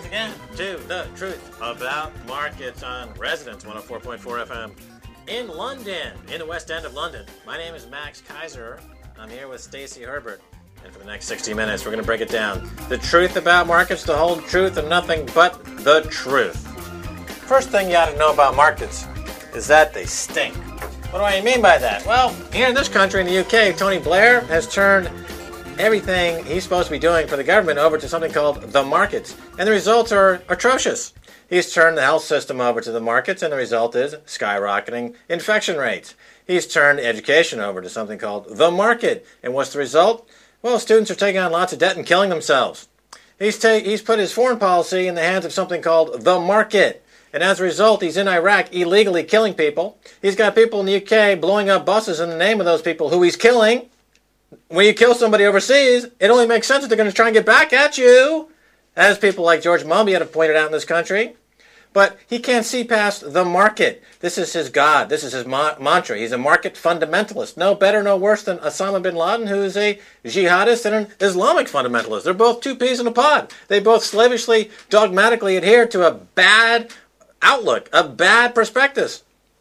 again to The Truth About Markets on Residence 104.4 FM in London, in the West End of London. My name is Max Kaiser. I'm here with Stacey Herbert. And for the next 60 minutes, we're going to break it down. The truth about markets, the whole truth, and nothing but the truth. First thing you ought to know about markets is that they stink. What do I mean by that? Well, here in this country, in the UK, Tony Blair has turned everything he's supposed to be doing for the government over to something called the markets. And the results are atrocious. He's turned the health system over to the markets, and the result is skyrocketing infection rates. He's turned education over to something called the market. And what's the result? Well, students are taking on lots of debt and killing themselves. He's put his foreign policy in the hands of something called the market. And as a result, he's in Iraq illegally killing people. He's got people in the UK blowing up buses in the name of those people who he's killing. When you kill somebody overseas, it only makes sense that they're going to try and get back at you, as people like George Monbiot have pointed out in this country. But he can't see past the market. This is his God. This is his mantra. He's a market fundamentalist. No better, no worse than Osama bin Laden, who is a jihadist and an Islamic fundamentalist. They're both two peas in a pod. They both slavishly, dogmatically adhere to a bad outlook, a bad prospectus,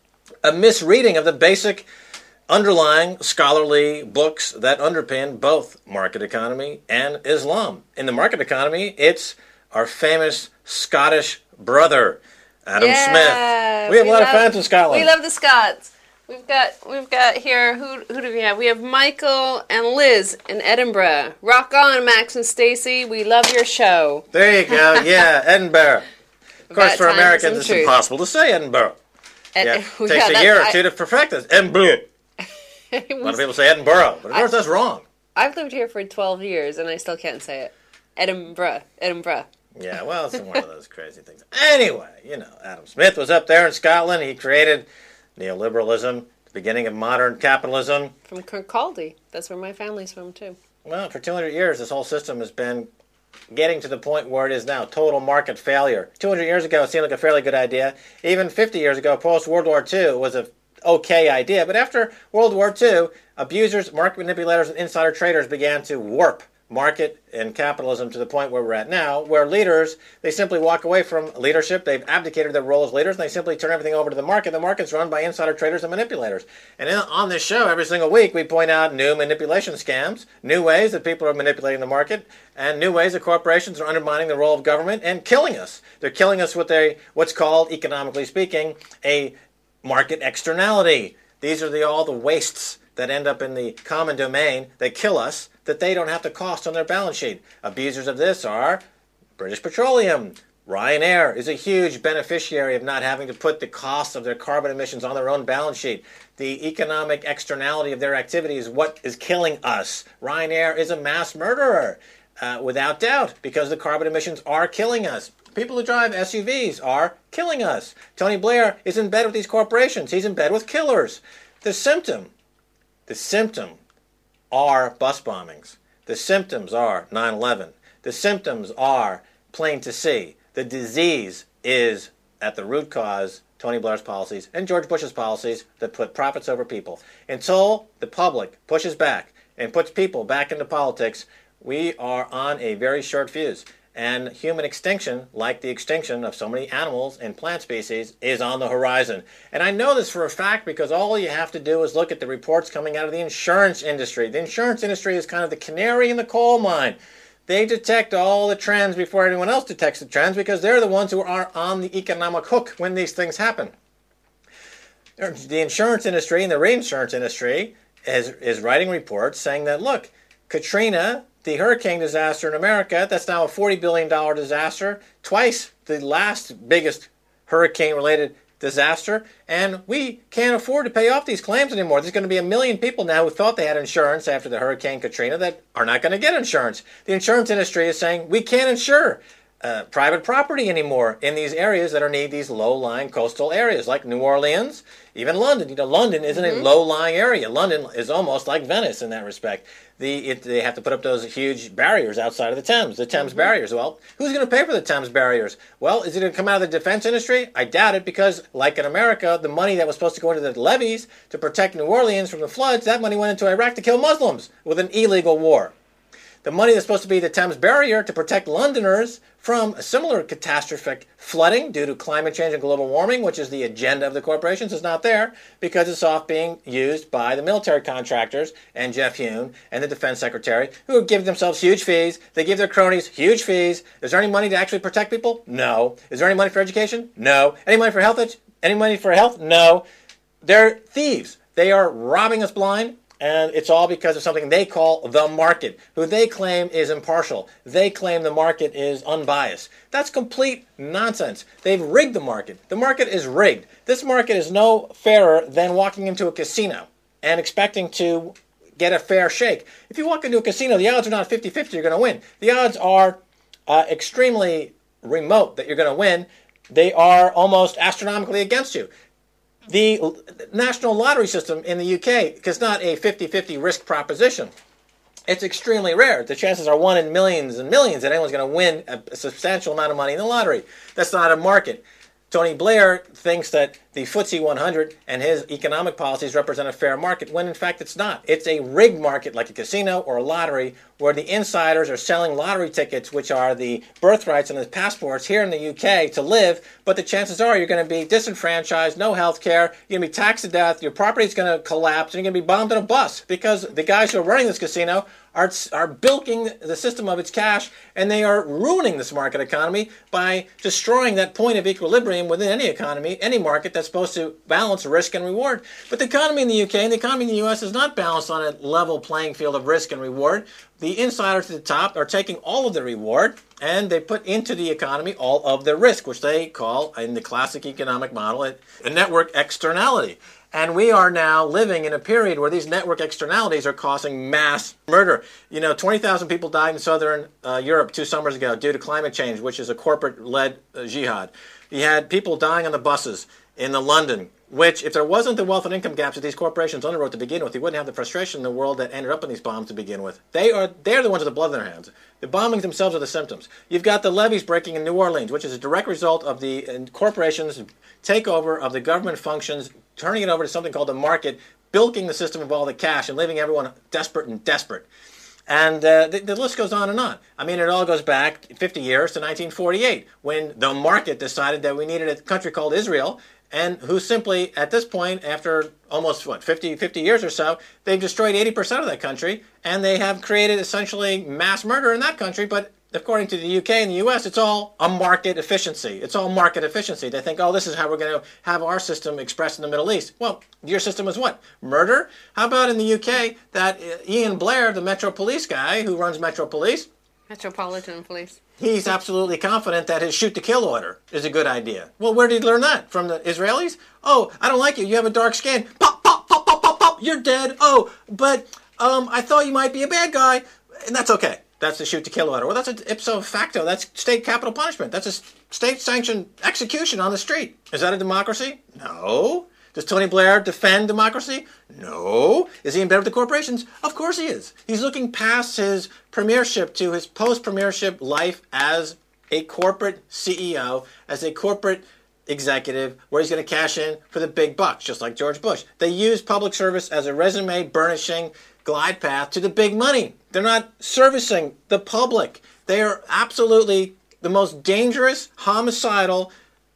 a misreading of the basic underlying scholarly books that underpin both market economy and Islam. In the market economy, it's our famous Scottish brother, Adam Smith. We have a lot of fans in Scotland. We love the Scots. We've got here, who do we have? We have Michael and Liz in Edinburgh. Rock on, Max and Stacey. We love your show. There you go. Yeah, Edinburgh. Of course, for Americans, it's impossible to say Edinburgh. It takes a year or two to perfect this. Edinburgh. A lot of people say Edinburgh, but of course that's wrong. I've lived here for 12 years, and I still can't say it. Edinburgh. Yeah, well, it's one of those crazy things. Anyway, Adam Smith was up there in Scotland. He created neoliberalism, the beginning of modern capitalism. From Kirkcaldy. That's where my family's from, too. Well, for 200 years, this whole system has been getting to the point where it is now, total market failure. 200 years ago, it seemed like a fairly good idea. Even 50 years ago, post-World War II, it was a okay idea. But after World War II, abusers, market manipulators, and insider traders began to warp market and capitalism to the point where we're at now, where leaders, they simply walk away from leadership. They've abdicated their role as leaders, and they simply turn everything over to the market. The market's run by insider traders and manipulators. And on this show, every single week, we point out new manipulation scams, new ways that people are manipulating the market, and new ways that corporations are undermining the role of government and killing us. They're killing us with what's called, economically speaking, a market externality. These are all the wastes that end up in the common domain that kill us, that they don't have to cost on their balance sheet. Abusers of this are British Petroleum. Ryanair is a huge beneficiary of not having to put the cost of their carbon emissions on their own balance sheet. The economic externality of their activity is what is killing us. Ryanair is a mass murderer, without doubt, because the carbon emissions are killing us. People who drive SUVs are killing us. Tony Blair is in bed with these corporations. He's in bed with killers. The symptom are bus bombings. The symptoms are 9/11. The symptoms are plain to see. The disease is, at the root cause, Tony Blair's policies and George Bush's policies that put profits over people. Until the public pushes back and puts people back into politics, we are on a very short fuse. And human extinction, like the extinction of so many animals and plant species, is on the horizon. And I know this for a fact because all you have to do is look at the reports coming out of the insurance industry. The insurance industry is kind of the canary in the coal mine. They detect all the trends before anyone else detects the trends because they're the ones who are on the economic hook when these things happen. The insurance industry and the reinsurance industry is writing reports saying that, look, Katrina, the hurricane disaster in America, that's now a $40 billion disaster, twice the last biggest hurricane-related disaster, and we can't afford to pay off these claims anymore. There's going to be 1 million people now who thought they had insurance after the Hurricane Katrina that are not going to get insurance. The insurance industry is saying we can't insure private property anymore in these areas that need these low-lying coastal areas like New Orleans, even London. London isn't a low-lying area. London is almost like Venice in that respect. They have to put up those huge barriers outside of the Thames barriers. Well, who's going to pay for the Thames barriers? Well, is it going to come out of the defense industry? I doubt it because, like in America, the money that was supposed to go into the levees to protect New Orleans from the floods, that money went into Iraq to kill Muslims with an illegal war. The money that's supposed to be the Thames barrier to protect Londoners from similar catastrophic flooding due to climate change and global warming, which is the agenda of the corporations, is not there because it's off being used by the military contractors and Jeff Huhn and the defense secretary, who give themselves huge fees. They give their cronies huge fees. Is there any money to actually protect people? No. Is there any money for education? No. Any money for health? Any money for health? No. They're thieves. They are robbing us blind. And it's all because of something they call the market, who they claim is impartial. They claim the market is unbiased. That's complete nonsense. They've rigged the market. The market is rigged. This market is no fairer than walking into a casino and expecting to get a fair shake. If you walk into a casino, the odds are not 50-50 you're going to win. The odds are extremely remote that you're going to win. They are almost astronomically against you. The national lottery system in the UK is not a 50-50 risk proposition. It's extremely rare. The chances are 1 in millions and millions that anyone's going to win a substantial amount of money in the lottery. That's not a market. Tony Blair thinks that the FTSE 100 and his economic policies represent a fair market, when in fact it's not. It's a rigged market like a casino or a lottery where the insiders are selling lottery tickets, which are the birthrights and the passports here in the UK to live, but the chances are you're going to be disenfranchised, no health care, you're going to be taxed to death, your property's going to collapse, and you're going to be bombed in a bus because the guys who are running this casino are bilking the system of its cash, and they are ruining this market economy by destroying that point of equilibrium within any economy, any market that's supposed to balance risk and reward. But the economy in the UK and the economy in the US is not balanced on a level playing field of risk and reward. The insiders at the top are taking all of the reward, and they put into the economy all of the risk, which they call, in the classic economic model, a network externality. And we are now living in a period where these network externalities are causing mass murder. 20,000 people died in southern Europe 2 summers ago due to climate change, which is a corporate-led jihad. You had people dying on the buses in London, which, if there wasn't the wealth and income gaps that these corporations underwrote to begin with, you wouldn't have the frustration in the world that ended up in these bombs to begin with. They're the ones with the blood in their hands. The bombings themselves are the symptoms. You've got the levees breaking in New Orleans, which is a direct result of the corporations' takeover of the government functions, turning it over to something called the market, bilking the system of all the cash and leaving everyone desperate and desperate. And the list goes on and on. I mean, it all goes back 50 years to 1948, when the market decided that we needed a country called Israel, and who simply, at this point, after almost, 50 years or so, they've destroyed 80% of that country, and they have created essentially mass murder in that country. But according to the UK and the US, it's all a market efficiency. It's all market efficiency. They think, this is how we're going to have our system expressed in the Middle East. Well, your system is what? Murder? How about in the UK, that Ian Blair, the Metro Police guy who runs Metro Police, Metropolitan Police, he's absolutely confident that his shoot-to-kill order is a good idea. Well, where did he learn that? From the Israelis? Oh, I don't like you. You have a dark skin. Pop, pop, pop, pop, pop, pop. You're dead. Oh, but I thought you might be a bad guy. And that's okay. That's the shoot-to-kill order. Well, that's an ipso facto. That's state capital punishment. That's a state-sanctioned execution on the street. Is that a democracy? No. Does Tony Blair defend democracy? No. Is he in bed with the corporations? Of course he is. He's looking past his premiership to his post-premiership life as a corporate CEO, as a corporate executive, where he's going to cash in for the big bucks, just like George Bush. They use public service as a resume-burnishing glide path to the big money. They're not servicing the public. They are absolutely the most dangerous, homicidal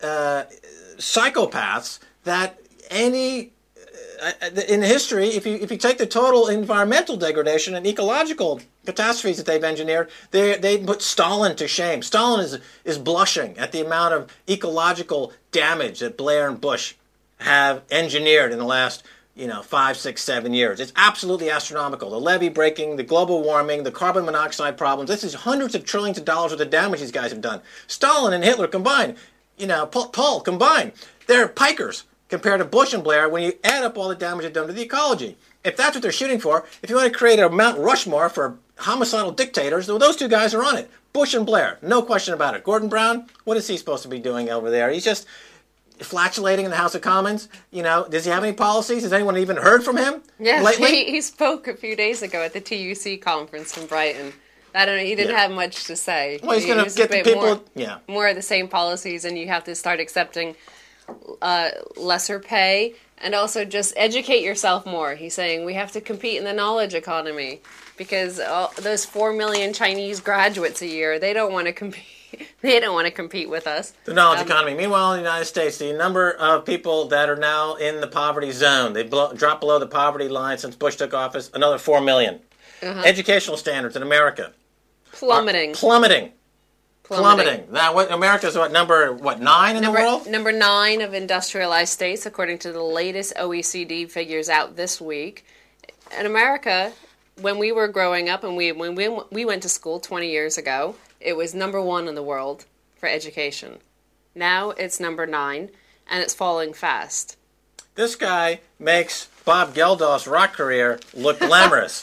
psychopaths that any in history. If you take the total environmental degradation and ecological catastrophes that they've engineered, they put Stalin to shame. Stalin is blushing at the amount of ecological damage that Blair and Bush have engineered in the last 5, 6, 7 years. It's absolutely astronomical. The levee breaking, the global warming, the carbon monoxide problems. This is hundreds of trillions of dollars worth of damage these guys have done. Stalin and Hitler combined, Paul combined, they're pikers compared to Bush and Blair when you add up all the damage they've done to the ecology. If that's what they're shooting for, if you want to create a Mount Rushmore for homicidal dictators, those two guys are on it. Bush and Blair, no question about it. Gordon Brown, what is he supposed to be doing over there? He's just flatulating in the House of Commons. Does he have any policies? Has anyone even heard from him lately? He spoke a few days ago at the TUC conference in Brighton. I don't know. He didn't have much to say. Well, he's going to get the people. More of the same policies, and you have to start accepting lesser pay And also just educate yourself more. He's saying we have to compete in the knowledge economy because those 4 million Chinese graduates a year, they don't want to compete. They don't want to compete with us. The knowledge economy. Meanwhile, in the United States, the number of people that are now in the poverty zone, they dropped below the poverty line since Bush took office, another 4 million. Educational standards in America. Plummeting. Plummeting. Now, America's number 9 in the world? Number 9 of industrialized states, according to the latest OECD figures out this week. In America, when we were growing up and when we went to school 20 years ago, it was number 1 in the world for education. Now it's number 9, and it's falling fast. This guy makes Bob Geldof's rock career look glamorous.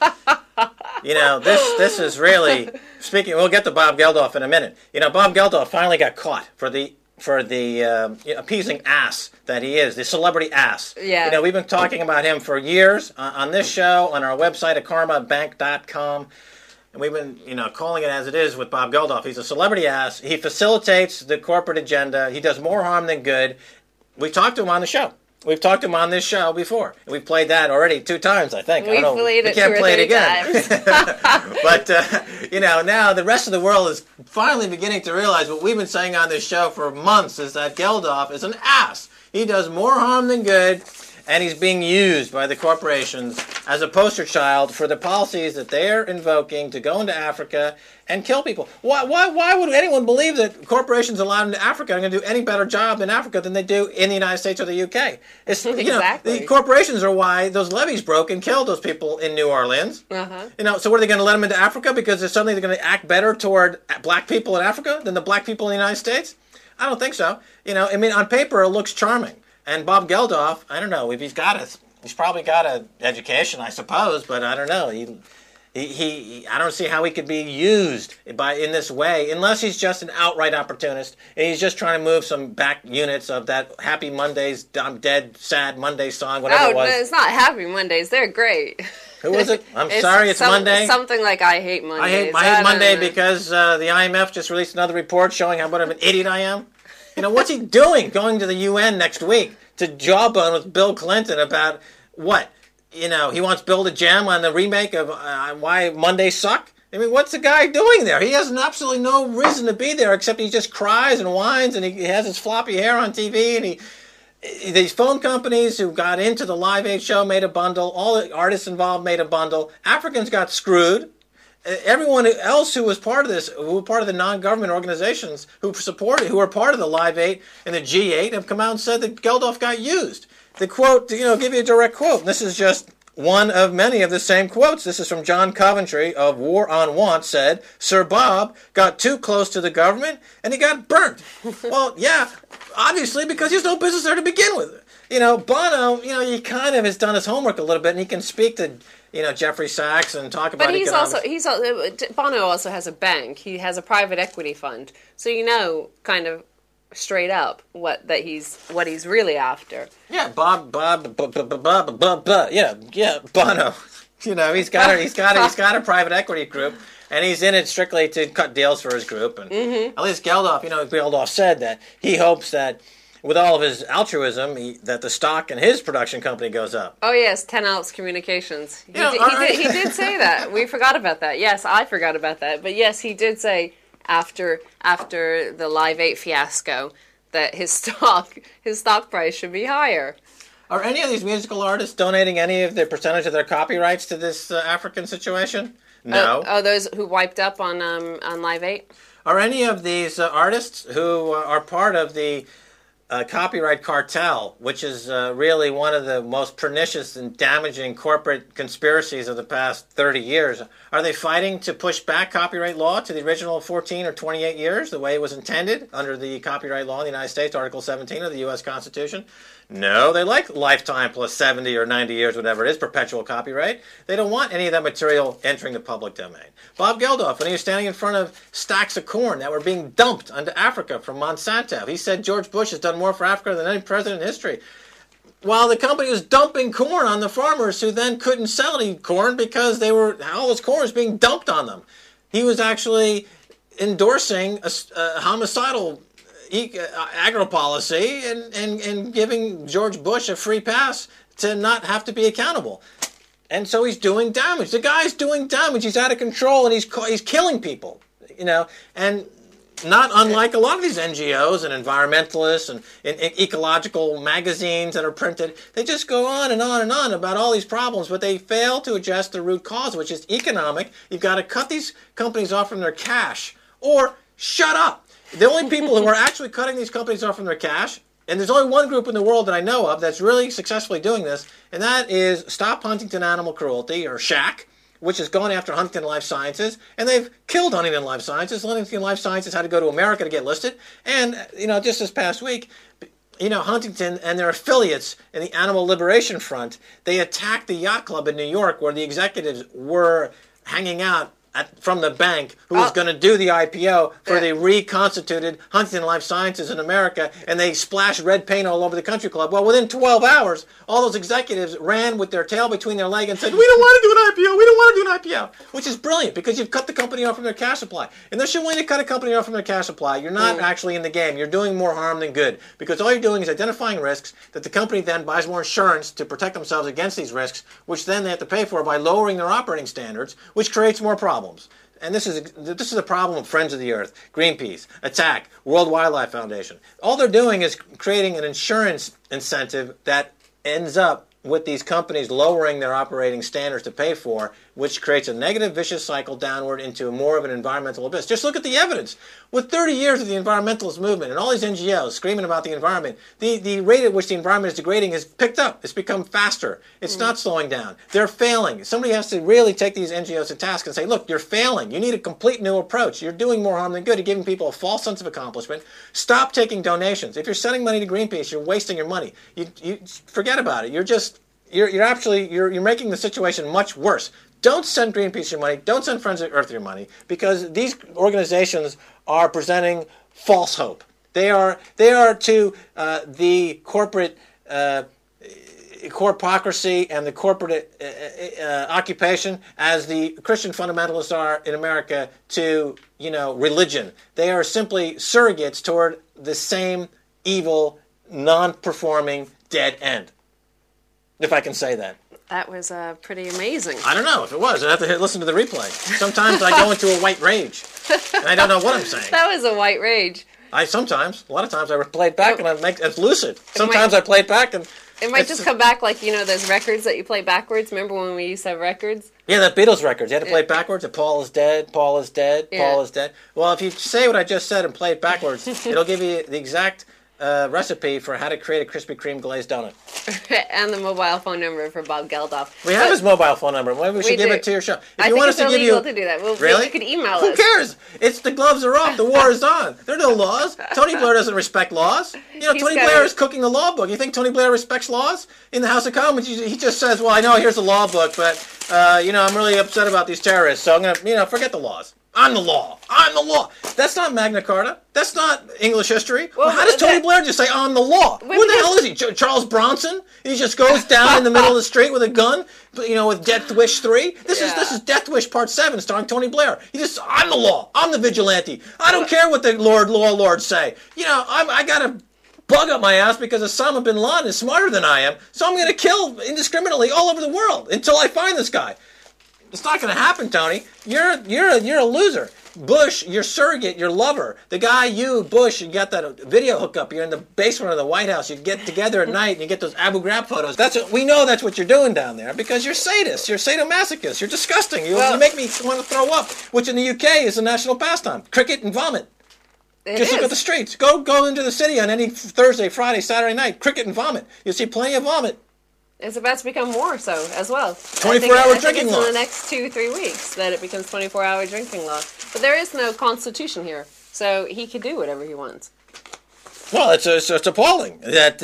This is really speaking. We'll get to Bob Geldof in a minute. Bob Geldof finally got caught for the appeasing ass that he is, the celebrity ass. Yeah. We've been talking about him for years on this show, on our website at karmabank.com. And we've been, calling it as it is with Bob Geldof. He's a celebrity ass. He facilitates the corporate agenda. He does more harm than good. We talked to him on the show. We've talked to him on this show before. We've played that already 2 times, I think. We can't play it again. But, now the rest of the world is finally beginning to realize what we've been saying on this show for months is that Geldof is an ass. He does more harm than good, and he's being used by the corporations as a poster child for the policies that they're invoking to go into Africa and kill people. Why would anyone believe that corporations allowed into Africa are going to do any better job in Africa than they do in the United States or the UK? Exactly. The corporations are why those levees broke and killed those people in New Orleans. So what are they going to let them into Africa because suddenly they're going to act better toward black people in Africa than the black people in the United States? I don't think so. On paper it looks charming. And Bob Geldof, I don't know if he's probably got an education, I suppose, but I don't know. I don't see how he could be used in this way unless he's just an outright opportunist and he's just trying to move some back units of that Happy Mondays, I'm Dead, Sad Monday song, whatever it was. No, it's not Happy Mondays. They're great. Who was it? Sorry, it's Monday. Something like I Hate Mondays. I hate Monday because the IMF just released another report showing how much of an idiot I am. What's he doing going to the UN next week to jawbone with Bill Clinton about what? He wants Bill to jam on the remake of Why Mondays Suck? What's the guy doing there? He has absolutely no reason to be there except he just cries and whines and he has his floppy hair on TV and these phone companies who got into the Live Aid show made a bundle. All the artists involved made a bundle. Africans got screwed. Everyone else who was part of this, who were part of the non-government organizations who were part of the Live 8 and the G8 have come out and said that Geldof got used. The quote, give you a direct quote. This is just one of many of the same quotes. This is from John Coventry of War on Want said, Sir Bob got too close to the government and he got burnt. Well, yeah, obviously because he has no business there to begin with. Bono, he kind of has done his homework a little bit and he can speak to Jeffrey Sachs and talk about economics. But Bono also has a bank. He has a private equity fund. So kind of straight up what he's really after. Yeah, Bono. He's got a private equity group and he's in it strictly to cut deals for his group. And at least Geldof said that he hopes that with all of his altruism, that the stock in his production company goes up. Oh yes, 10 Ounce Communications. He did say that. We forgot about that. Yes, I forgot about that. But yes, he did say after the Live 8 fiasco that his stock price should be higher. Are any of these musical artists donating any of the percentage of their copyrights to this African situation? No. Those who wiped up on Live 8? Are any of these artists who are part of the copyright cartel, which is really one of the most pernicious and damaging corporate conspiracies of the past 30 years. Are they fighting to push back copyright law to the original 14 or 28 years, the way it was intended under the copyright law in the United States, Article 17 of the U.S. Constitution? No, they like lifetime plus 70 or 90 years, whatever it is, perpetual copyright. They don't want any of that material entering the public domain. Bob Geldof, when he was standing in front of stacks of corn that were being dumped onto Africa from Monsanto, he said George Bush has done more for Africa than any president in history. While the company was dumping corn on the farmers who then couldn't sell any corn because all this corn was being dumped on them. He was actually endorsing a homicidal agro-policy and giving George Bush a free pass to not have to be accountable. And so he's doing damage. The guy's doing damage. He's out of control, and he's killing people, and not unlike a lot of these NGOs and environmentalists and ecological magazines that are printed. They just go on and on and on about all these problems, but they fail to address the root cause, which is economic. You've got to cut these companies off from their cash or shut up. The only people who are actually cutting these companies off from their cash, and there's only one group in the world that I know of that's really successfully doing this, and that is Stop Huntington Animal Cruelty, or SHAC, which has gone after Huntington Life Sciences, and they've killed Huntington Life Sciences. Huntington Life Sciences had to go to America to get listed, and just this past week, Huntington and their affiliates in the Animal Liberation Front, they attacked the yacht club in New York where the executives were hanging out from the bank who was going to do the IPO for the reconstituted Huntington Life Sciences in America, and they splashed red paint all over the country club. Well, within 12 hours, all those executives ran with their tail between their legs and said, we don't want to do an IPO, we don't want to do an IPO, which is brilliant because you've cut the company off from their cash supply. And they're when you cut a company off from their cash supply, you're not actually in the game. You're doing more harm than good because all you're doing is identifying risks that the company then buys more insurance to protect themselves against these risks, which then they have to pay for by lowering their operating standards, which creates more problems. And this is a problem of Friends of the Earth, Greenpeace, Attack, World Wildlife Foundation. All they're doing is creating an insurance incentive that ends up with these companies lowering their operating standards to pay for, which creates a negative vicious cycle downward into more of an environmental abyss. Just look at the evidence. With 30 years of the environmentalist movement and all these NGOs screaming about the environment, the rate at which the environment is degrading has picked up. It's become faster. It's not slowing down. They're failing. Somebody has to really take these NGOs to task and say, look, you're failing. You need a complete new approach. You're doing more harm than good. You're giving people a false sense of accomplishment. Stop taking donations. If you're sending money to Greenpeace, you're wasting your money. You forget about it. You're making the situation much worse. Don't send Greenpeace your money. Don't send Friends of the Earth your money because these organizations are presenting false hope. They are to the corporate corporatocracy and the corporate occupation as the Christian fundamentalists are in America to religion. They are simply surrogates toward the same evil, non-performing dead end. If I can say that. That was pretty amazing. I don't know if it was. I have to listen to the replay. Sometimes I go into a white rage, and I don't know what I'm saying. That was a white rage. A lot of times I play it back and it's lucid. Sometimes I play it back and... It might just come back like, those records that you play backwards. Remember when we used to have records? Yeah, that Beatles records. You had to play it backwards. Paul is dead, Paul is dead, Paul is dead. Well, if you say what I just said and play it backwards, it'll give you the exact... recipe for how to create a Krispy Kreme glazed donut. And the mobile phone number for Bob Geldof. We have his mobile phone number. Maybe we should give it to your show. I think it's illegal to do that. Really? You could email us. Who cares? It's the gloves are off. The war is on. There are no laws. Tony Blair doesn't respect laws. Tony Blair is cooking the law book. You think Tony Blair respects laws? In the House of Commons, he just says, well, I know here's the law book, but, I'm really upset about these terrorists, so I'm going to, forget the laws. I'm the law. I'm the law. That's not Magna Carta. That's not English history. Well, how does Tony Blair just say, I'm the law? Who the hell is he? Charles Bronson? He just goes down in the middle of the street with a gun, with Death Wish 3? This is Death Wish Part 7 starring Tony Blair. I'm the law. I'm the vigilante. I don't care what the law lords say. I got a bug up my ass because Osama bin Laden is smarter than I am, so I'm going to kill indiscriminately all over the world until I find this guy. It's not going to happen, Tony. You're a loser. Bush, your surrogate, your lover, the guy Bush, you got that video hookup. You're in the basement of the White House. You get together at night and you get those Abu Ghraib photos. We know that's what you're doing down there because you're sadists. You're sadomasochists. You're disgusting. You make me want to throw up, which in the UK is a national pastime. Cricket and vomit. Just look at the streets. Go into the city on any Thursday, Friday, Saturday night. Cricket and vomit. You'll see plenty of vomit. It's about to become more so as well. 24-hour drinking law. In the next 2-3 weeks that it becomes 24-hour drinking law. But there is no constitution here, so he could do whatever he wants. Well, it's appalling that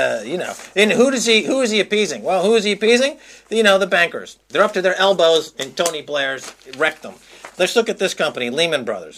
and who is he appeasing? Well, who is he appeasing? The bankers. They're up to their elbows in Tony Blair's rectum. Let's look at this company, Lehman Brothers.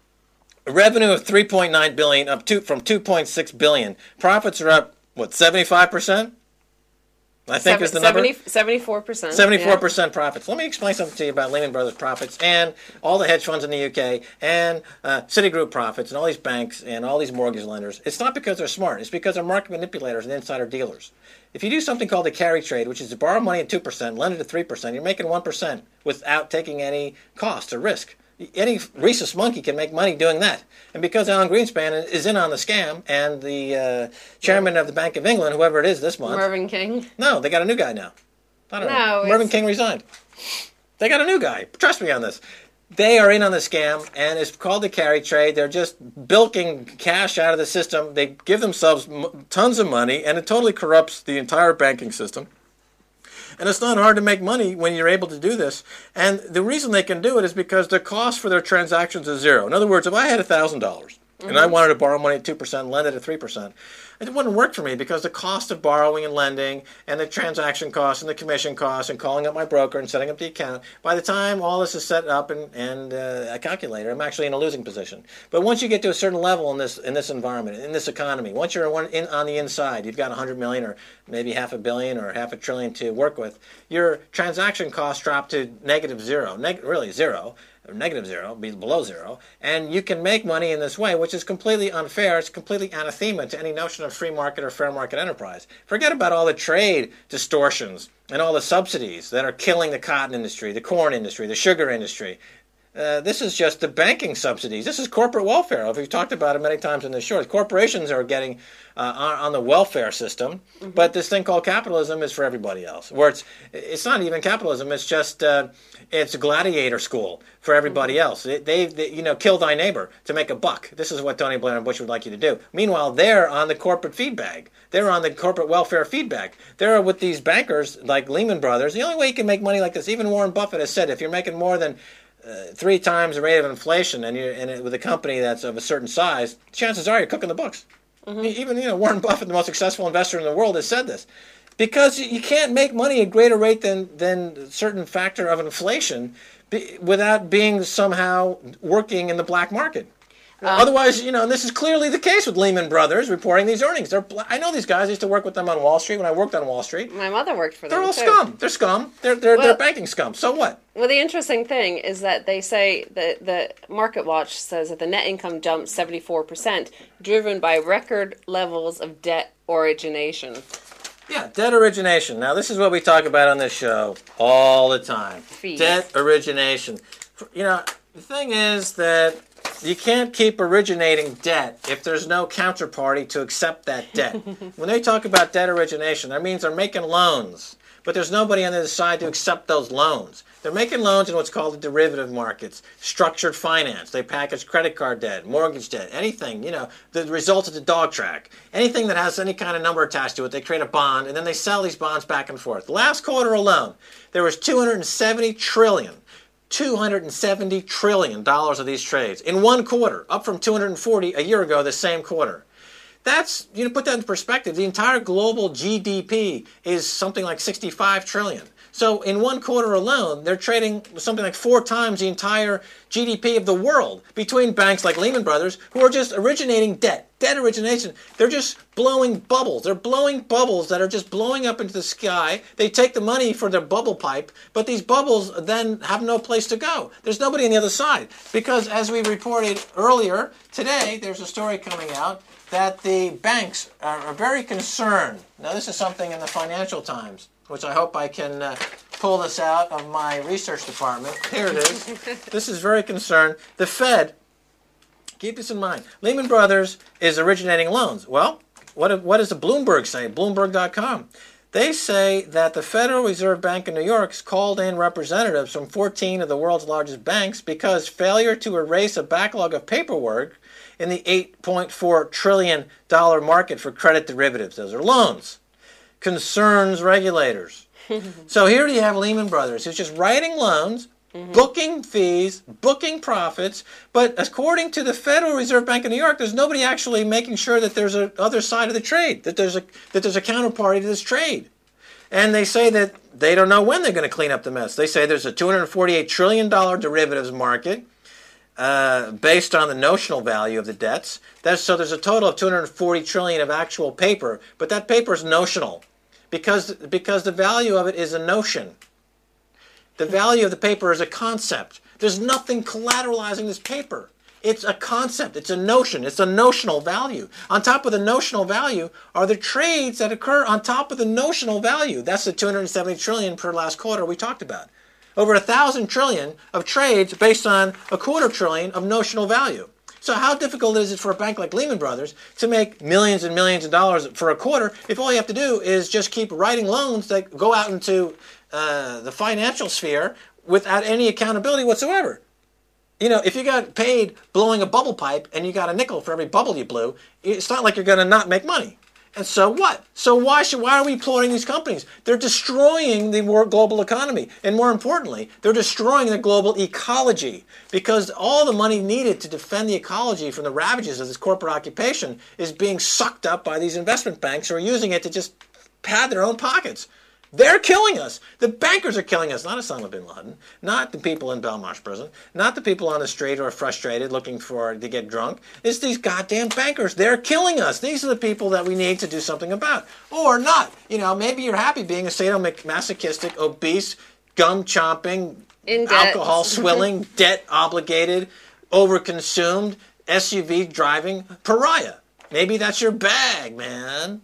A revenue of $3.9 billion from $2.6 billion. Profits are up 75%. I think is the number. 74%. 74% profits. Let me explain something to you about Lehman Brothers profits and all the hedge funds in the UK and Citigroup profits and all these banks and all these mortgage lenders. It's not because they're smart. It's because they're market manipulators and insider dealers. If you do something called a carry trade, which is to borrow money at 2%, lend it at 3%, you're making 1% without taking any cost or risk. Any rhesus monkey can make money doing that. And because Alan Greenspan is in on the scam, and the chairman of the Bank of England, whoever it is this month... Mervyn King? No, they got a new guy now. I don't know. Mervyn King resigned. They got a new guy. Trust me on this. They are in on the scam, and it's called the carry trade. They're just bilking cash out of the system. They give themselves tons of money, and it totally corrupts the entire banking system. And it's not hard to make money when you're able to do this. And the reason they can do it is because the cost for their transactions is zero. In other words, if I had $1,000 and I wanted to borrow money at 2% and lend it at 3%, it wouldn't work for me because the cost of borrowing and lending and the transaction costs and the commission costs and calling up my broker and setting up the account, by the time all this is set up and a calculator, I'm actually in a losing position. But once you get to a certain level in this environment, in this economy, once you're on the inside, you've got $100 million or maybe $500 million or $500 billion to work with, your transaction costs drop to negative zero, really zero. Or negative zero, be below zero, and you can make money in this way, which is completely unfair. It's completely anathema to any notion of free market or fair market enterprise. Forget about all the trade distortions and all the subsidies that are killing the cotton industry, the corn industry, the sugar industry. This is just the banking subsidies. This is corporate welfare. We've talked about it many times in this show. Corporations are getting on the welfare system, but this thing called capitalism is for everybody else. Where it's not even capitalism. It's just it's a gladiator school for everybody else. They kill thy neighbor to make a buck. This is what Tony Blair and Bush would like you to do. Meanwhile, they're on the corporate feed bag. They're on the corporate welfare feed bag. They're with these bankers like Lehman Brothers. The only way you can make money like this, even Warren Buffett has said, if you're making more than 3 times the rate of inflation, and with a company that's of a certain size, chances are you're cooking the books. Even Warren Buffett, the most successful investor in the world, has said this, because you can't make money at greater rate than a certain factor of inflation without being somehow working in the black market. Otherwise, and this is clearly the case with Lehman Brothers reporting these earnings. I know these guys. I used to work with them on Wall Street when I worked on Wall Street. My mother worked for them. They're all scum. They're scum. They're banking scum. So what? Well, the interesting thing is that they say that the Market Watch says that the net income jumped 74%, driven by record levels of debt origination. Yeah, debt origination. Now, this is what we talk about on this show all the time. Fees. Debt origination. The thing is that you can't keep originating debt if there's no counterparty to accept that debt. When they talk about debt origination, that means they're making loans, but there's nobody on the other side to accept those loans. They're making loans in what's called the derivative markets, structured finance. They package credit card debt, mortgage debt, anything, the result of the dog track. Anything that has any kind of number attached to it, they create a bond, and then they sell these bonds back and forth. Last quarter alone, there was $270 trillion of these trades in one quarter, up from 240 a year ago, the same quarter. That's, put that in perspective, the entire global GDP is something like 65 trillion. So in one quarter alone, they're trading something like 4 times the entire GDP of the world between banks like Lehman Brothers, who are just originating debt origination. They're just blowing bubbles. They're blowing bubbles that are just blowing up into the sky. They take the money for their bubble pipe, but these bubbles then have no place to go. There's nobody on the other side. Because as we reported earlier today, there's a story coming out that the banks are very concerned. Now, this is something in the Financial Times, which I hope I can pull this out of my research department. Here it is. This is very concerned. The Fed, keep this in mind, Lehman Brothers is originating loans. Well, what does the Bloomberg say? Bloomberg.com. They say that the Federal Reserve Bank of New York has called in representatives from 14 of the world's largest banks because failure to erase a backlog of paperwork in the $8.4 trillion market for credit derivatives. Those are loans. Concerns regulators. So here you have Lehman Brothers, who's just writing loans, booking fees, booking profits, but according to the Federal Reserve Bank of New York, there's nobody actually making sure that there's a other side of the trade, that there's a counterparty to this trade. And they say that they don't know when they're going to clean up the mess. They say there's a $248 trillion derivatives market based on the notional value of the debts. So there's a total of $240 trillion of actual paper, but that paper is notional, because the value of it is a notion. The value of the paper is a concept. There's nothing collateralizing this paper. It's a concept. It's a notion. It's a notional value. On top of the notional value are the trades that occur on top of the notional value. That's the 270 trillion per last quarter we talked about. Over 1,000 trillion of trades based on a quarter trillion of notional value. So how difficult is it for a bank like Lehman Brothers to make millions and millions of dollars for a quarter if all you have to do is just keep writing loans that go out into the financial sphere without any accountability whatsoever? You know, if you got paid blowing a bubble pipe and you got a nickel for every bubble you blew, it's not like you're going to not make money. And so what? So why are we applauding these companies? They're destroying the global economy. And more importantly, they're destroying the global ecology, because all the money needed to defend the ecology from the ravages of this corporate occupation is being sucked up by these investment banks who are using it to just pad their own pockets. They're killing us. The bankers are killing us, not Osama bin Laden, not the people in Belmarsh prison, not the people on the street who are frustrated looking to get drunk. It's these goddamn bankers. They're killing us. These are the people that we need to do something about. Or not. You know, maybe you're happy being a sadomasochistic, obese, gum-chomping, alcohol-swilling, debt-obligated, over-consumed, SUV-driving pariah. Maybe that's your bag, man.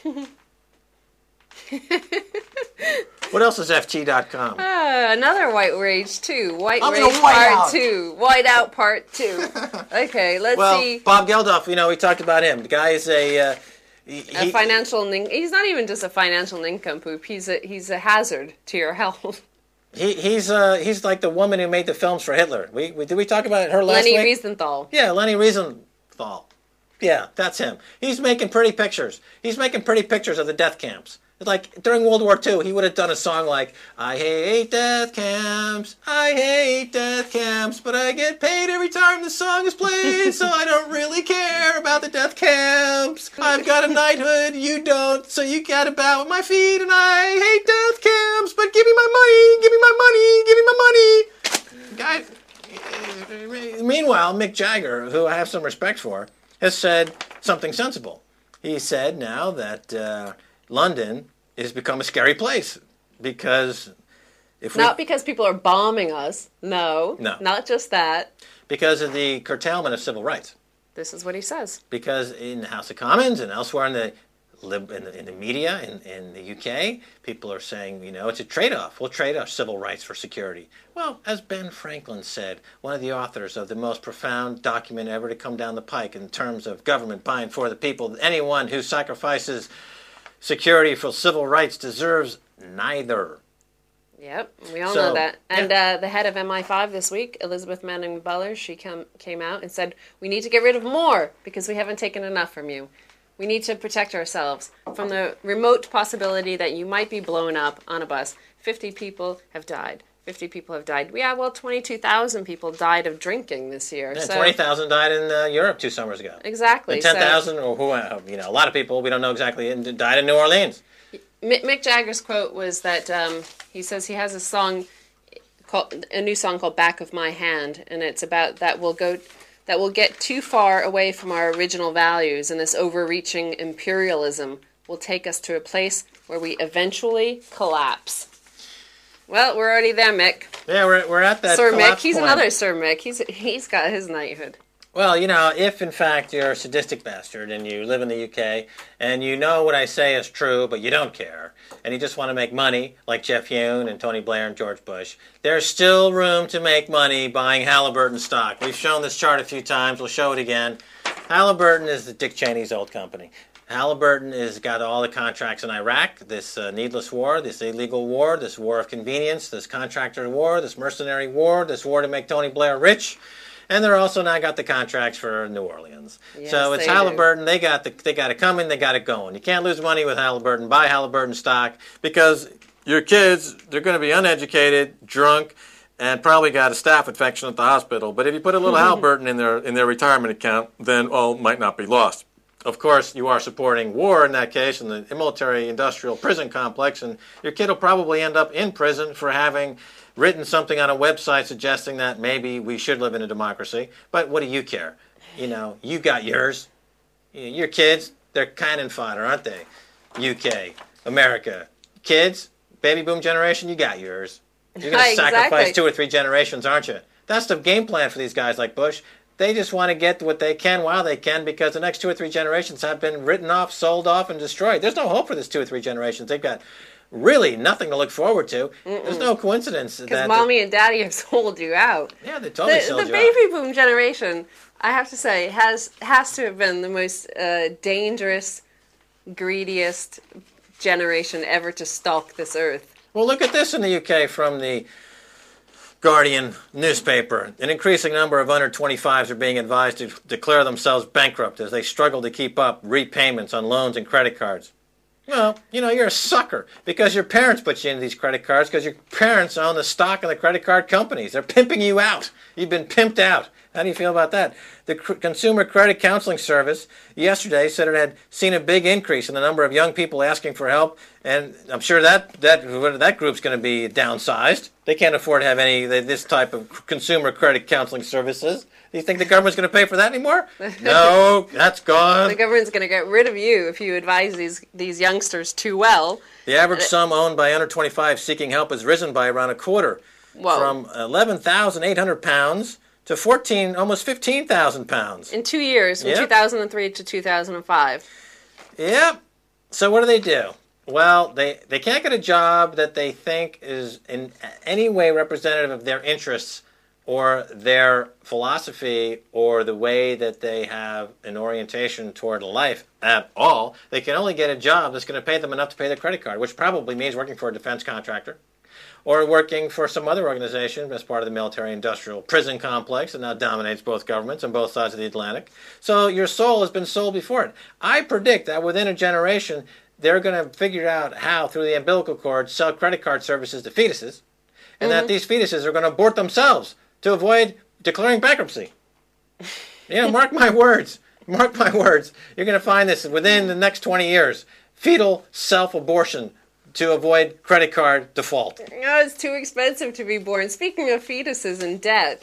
What else is FT.com? Another white rage 2. White rage part 2. White out part 2. Okay, let's see. Bob Geldof, you know, we talked about him. The guy is a financial. He's not even just a financial nincompoop. He's a hazard to your health. He's like the woman who made the films for Hitler. Did we talk about her last week? Leni Riesenthal. Yeah, Leni Riesenthal. Yeah, that's him. He's making pretty pictures. He's making pretty pictures of the death camps. Like, during World War II, he would have done a song like, I hate death camps, but I get paid every time the song is played, so I don't really care about the death camps. I've got a knighthood, you don't, so you gotta bow at my feet, and I hate death camps, but give me my money. Guy, meanwhile, Mick Jagger, who I have some respect for, has said something sensible. He said now that London has become a scary place because not because people are bombing us. No, not just that. Because of the curtailment of civil rights. This is what he says. Because in the House of Commons and elsewhere in the media in the UK, people are saying, you know, it's a trade-off. We'll trade off civil rights for security. Well, as Ben Franklin said, one of the authors of the most profound document ever to come down the pike in terms of government buying for the people, anyone who sacrifices security for civil rights deserves neither. Yep, we all know that. And the head of MI5 this week, Elizabeth Manning Buller, she came out and said, we need to get rid of more because we haven't taken enough from you. We need to protect ourselves from the remote possibility that you might be blown up on a bus. 50 people have died. 50 people have died. Yeah, well, 22,000 people died of drinking this year. Yeah, 20,000 died in Europe 2 summers ago. Exactly. And 10,000, or who, you know, a lot of people, we don't know exactly, died in New Orleans. Mick Jagger's quote was that he says he has a new song called Back of My Hand, and it's about that we'll get too far away from our original values, and this overreaching imperialism will take us to a place where we eventually collapse. Well, we're already there, Mick. Yeah, we're at that Sir Mick. He's point. Another Sir Mick. He's got his knighthood. Well, you know, if in fact you're a sadistic bastard and you live in the UK and you know what I say is true, but you don't care, and you just want to make money like Jeff Yoon and Tony Blair and George Bush, there's still room to make money buying Halliburton stock. We've shown this chart a few times. We'll show it again. Halliburton is Dick Cheney's old company. Halliburton has got all the contracts in Iraq, this needless war, this illegal war, this war of convenience, this contractor war, this mercenary war, this war to make Tony Blair rich. And they're also now got the contracts for New Orleans. Yes, so it's Halliburton. They got it coming. They got it going. You can't lose money with Halliburton. Buy Halliburton stock because your kids, they're going to be uneducated, drunk, and probably got a staph infection at the hospital. But if you put a little Halliburton in their retirement account, then all might not be lost. Of course, you are supporting war in that case in the military-industrial prison complex, and your kid will probably end up in prison for having written something on a website suggesting that maybe we should live in a democracy. But what do you care? You know, you got yours. Your kids, they're cannon fodder, aren't they? UK. America. Kids, baby boom generation, you got yours. You're going to sacrifice 2 or 3 generations, aren't you? That's the game plan for these guys like Bush. They just want to get what they can while they can because the next 2 or 3 generations have been written off, sold off, and destroyed. There's no hope for this 2 or 3 generations. They've got really nothing to look forward to. There's no coincidence that... Because mommy and daddy have sold you out. Yeah, they totally sold you out. The baby boom generation, I have to say, has to have been the most dangerous, greediest generation ever to stalk this earth. Well, look at this in the UK from the Guardian newspaper. An increasing number of under 25s are being advised to declare themselves bankrupt as they struggle to keep up repayments on loans and credit cards. Well, you're a sucker because your parents put you into these credit cards because your parents own the stock of the credit card companies. They're pimping you out. You've been pimped out. How do you feel about that? The Consumer Credit Counseling Service yesterday said it had seen a big increase in the number of young people asking for help, and I'm sure that group's going to be downsized. They can't afford to have this type of consumer credit counseling services. Do you think the government's going to pay for that anymore? No, that's gone. The government's going to get rid of you if you advise these youngsters too well. The average sum owned by under 25 seeking help has risen by around a quarter, from £11,800 to almost £15,000 in 2 years, from 2003 to 2005. Yep. So what do? Well, they can't get a job that they think is in any way representative of their interests or their philosophy or the way that they have an orientation toward life at all. They can only get a job that's going to pay them enough to pay their credit card, which probably means working for a defense contractor or working for some other organization as part of the military-industrial prison complex that now dominates both governments on both sides of the Atlantic. So your soul has been sold before it. I predict that within a generation, they're going to figure out how, through the umbilical cord, sell credit card services to fetuses, and that these fetuses are going to abort themselves to avoid declaring bankruptcy. Mark my words. Mark my words. You're going to find this within the next 20 years. Fetal self-abortion to avoid credit card default. No, it's too expensive to be born. Speaking of fetuses and debt,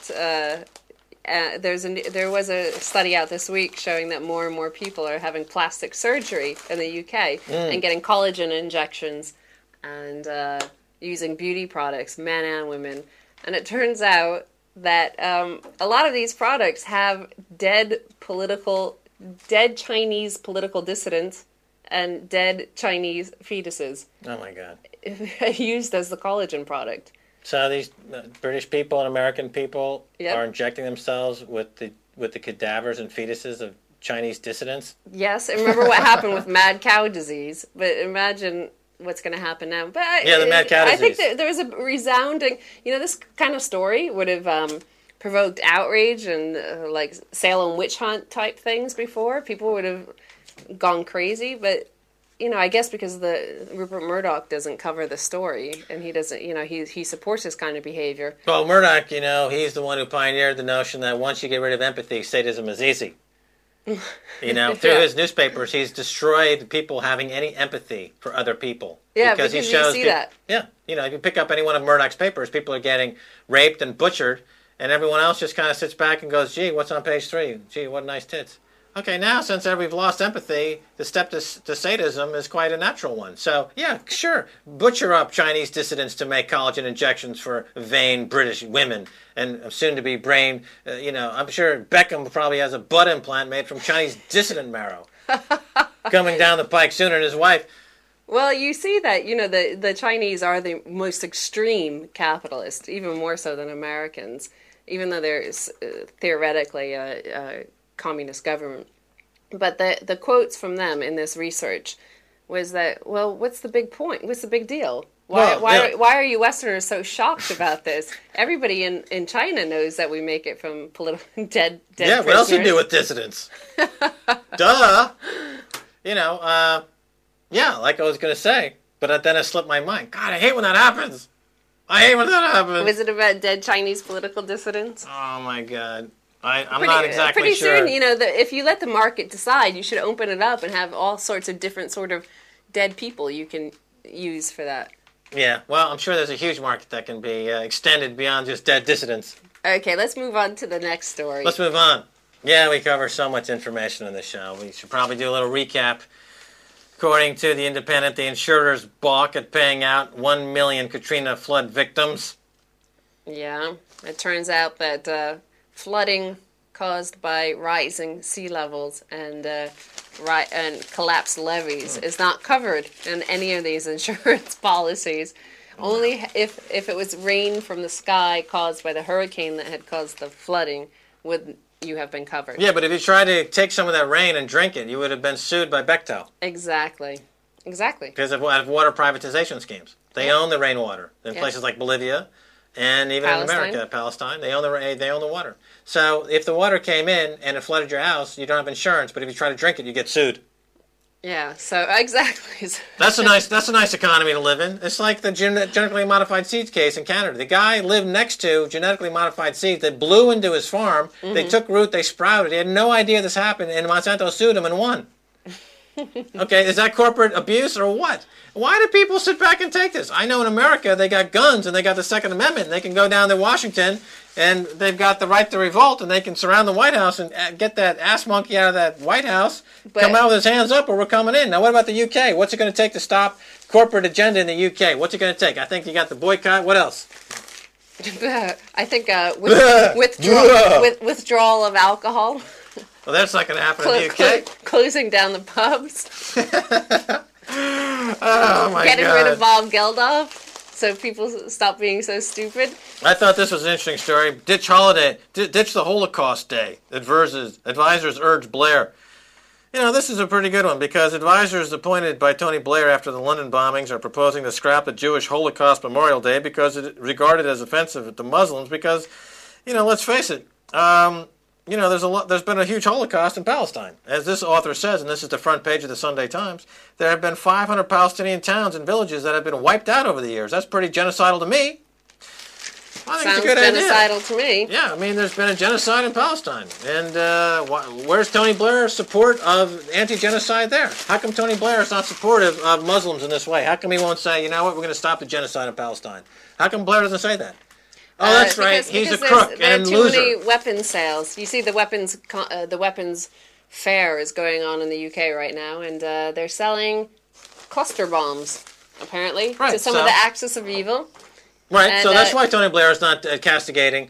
there was a study out this week showing that more and more people are having plastic surgery in the UK and getting collagen injections and using beauty products, men and women. And it turns out that a lot of these products have dead Chinese political dissidents and dead Chinese fetuses. Oh my God! Used as the collagen product. So these British people and American people are injecting themselves with the cadavers and fetuses of Chinese dissidents. Yes, and remember what happened with mad cow disease. But imagine what's going to happen now. But the mad cow disease. I think there was a resounding. This kind of story would have provoked outrage and like Salem witch hunt type things before. People would have gone crazy, but I guess because Rupert Murdoch doesn't cover the story, and he doesn't, he supports this kind of behavior. Well, Murdoch, he's the one who pioneered the notion that once you get rid of empathy, sadism is easy. Through his newspapers, he's destroyed people having any empathy for other people. Yeah, because he shows you see that. Yeah, if you pick up any one of Murdoch's papers, people are getting raped and butchered, and everyone else just kind of sits back and goes, "Gee, what's on page 3? Gee, what nice tits." Okay, now since we've lost empathy, the step to sadism is quite a natural one. So, yeah, sure, butcher up Chinese dissidents to make collagen injections for vain British women and soon-to-be brain, I'm sure Beckham probably has a butt implant made from Chinese dissident marrow coming down the pike sooner than his wife. Well, you see that, the Chinese are the most extreme capitalists, even more so than Americans, even though they're theoretically a communist government. But the quotes from them in this research was that, well, what's the big point? What's the big deal? Why are you Westerners so shocked about this? Everybody in China knows that we make it from political dead yeah, prisoners. What else do you do with dissidents? Duh. Like I was going to say. But then it slipped my mind. God, I hate when that happens. Was it about dead Chinese political dissidents? Oh, my God. I'm not exactly pretty sure. Pretty soon, if you let the market decide, you should open it up and have all sorts of different sort of dead people you can use for that. Yeah, well, I'm sure there's a huge market that can be extended beyond just dead dissidents. Okay, let's move on to the next story. Let's move on. Yeah, we cover so much information on this show. We should probably do a little recap. According to The Independent, the insurers balk at paying out 1 million Katrina flood victims. Yeah, it turns out that flooding caused by rising sea levels and collapsed levees is not covered in any of these insurance policies. Only if it was rain from the sky caused by the hurricane that had caused the flooding would you have been covered. Yeah, but if you tried to take some of that rain and drink it, you would have been sued by Bechtel. Exactly. Because of water privatization schemes. They own the rainwater in places like Bolivia and even in America, Palestine. They own the water. So if the water came in and it flooded your house, you don't have insurance. But if you try to drink it, you get sued. Yeah. So exactly. That's a nice economy to live in. It's like the genetically modified seeds case in Canada. The guy lived next to genetically modified seeds that blew into his farm. Mm-hmm. They took root. They sprouted. He had no idea this happened, and Monsanto sued him and won. Okay, is that corporate abuse or what? Why do people sit back and take this? I know in America they got guns and they got the Second Amendment. They can go down to Washington and they've got the right to revolt and they can surround the White House and get that ass monkey out of that White House, come out with his hands up or we're coming in. Now what about the UK? What's it going to take to stop corporate agenda in the UK? What's it going to take? I think you got the boycott. What else? I think withdrawal of alcohol. Well, that's not going to happen in the UK. Closing down the pubs. Oh, my God. Getting rid of Bob Geldof so people stop being so stupid. I thought this was an interesting story. Ditch the Holocaust Day. Advisors urge Blair. You know, this is a pretty good one because advisors appointed by Tony Blair after the London bombings are proposing to scrap the Jewish Holocaust Memorial Day because it regarded as offensive to Muslims because, let's face it, there's been a huge Holocaust in Palestine. As this author says, and this is the front page of the Sunday Times, there have been 500 Palestinian towns and villages that have been wiped out over the years. That's pretty genocidal to me. I think Sounds it's a good genocidal idea. to me. Yeah, there's been a genocide in Palestine. And where's Tony Blair's support of anti-genocide there? How come Tony Blair is not supportive of Muslims in this way? How come he won't say, you know what, we're going to stop the genocide in Palestine? How come Blair doesn't say that? Oh, that's right. He's a crook and there are loser. too many weapons sales. You see, the weapons fair is going on in the UK right now, and they're selling cluster bombs, apparently, to some of the axis of evil. Right, and, so that's why Tony Blair is not castigating,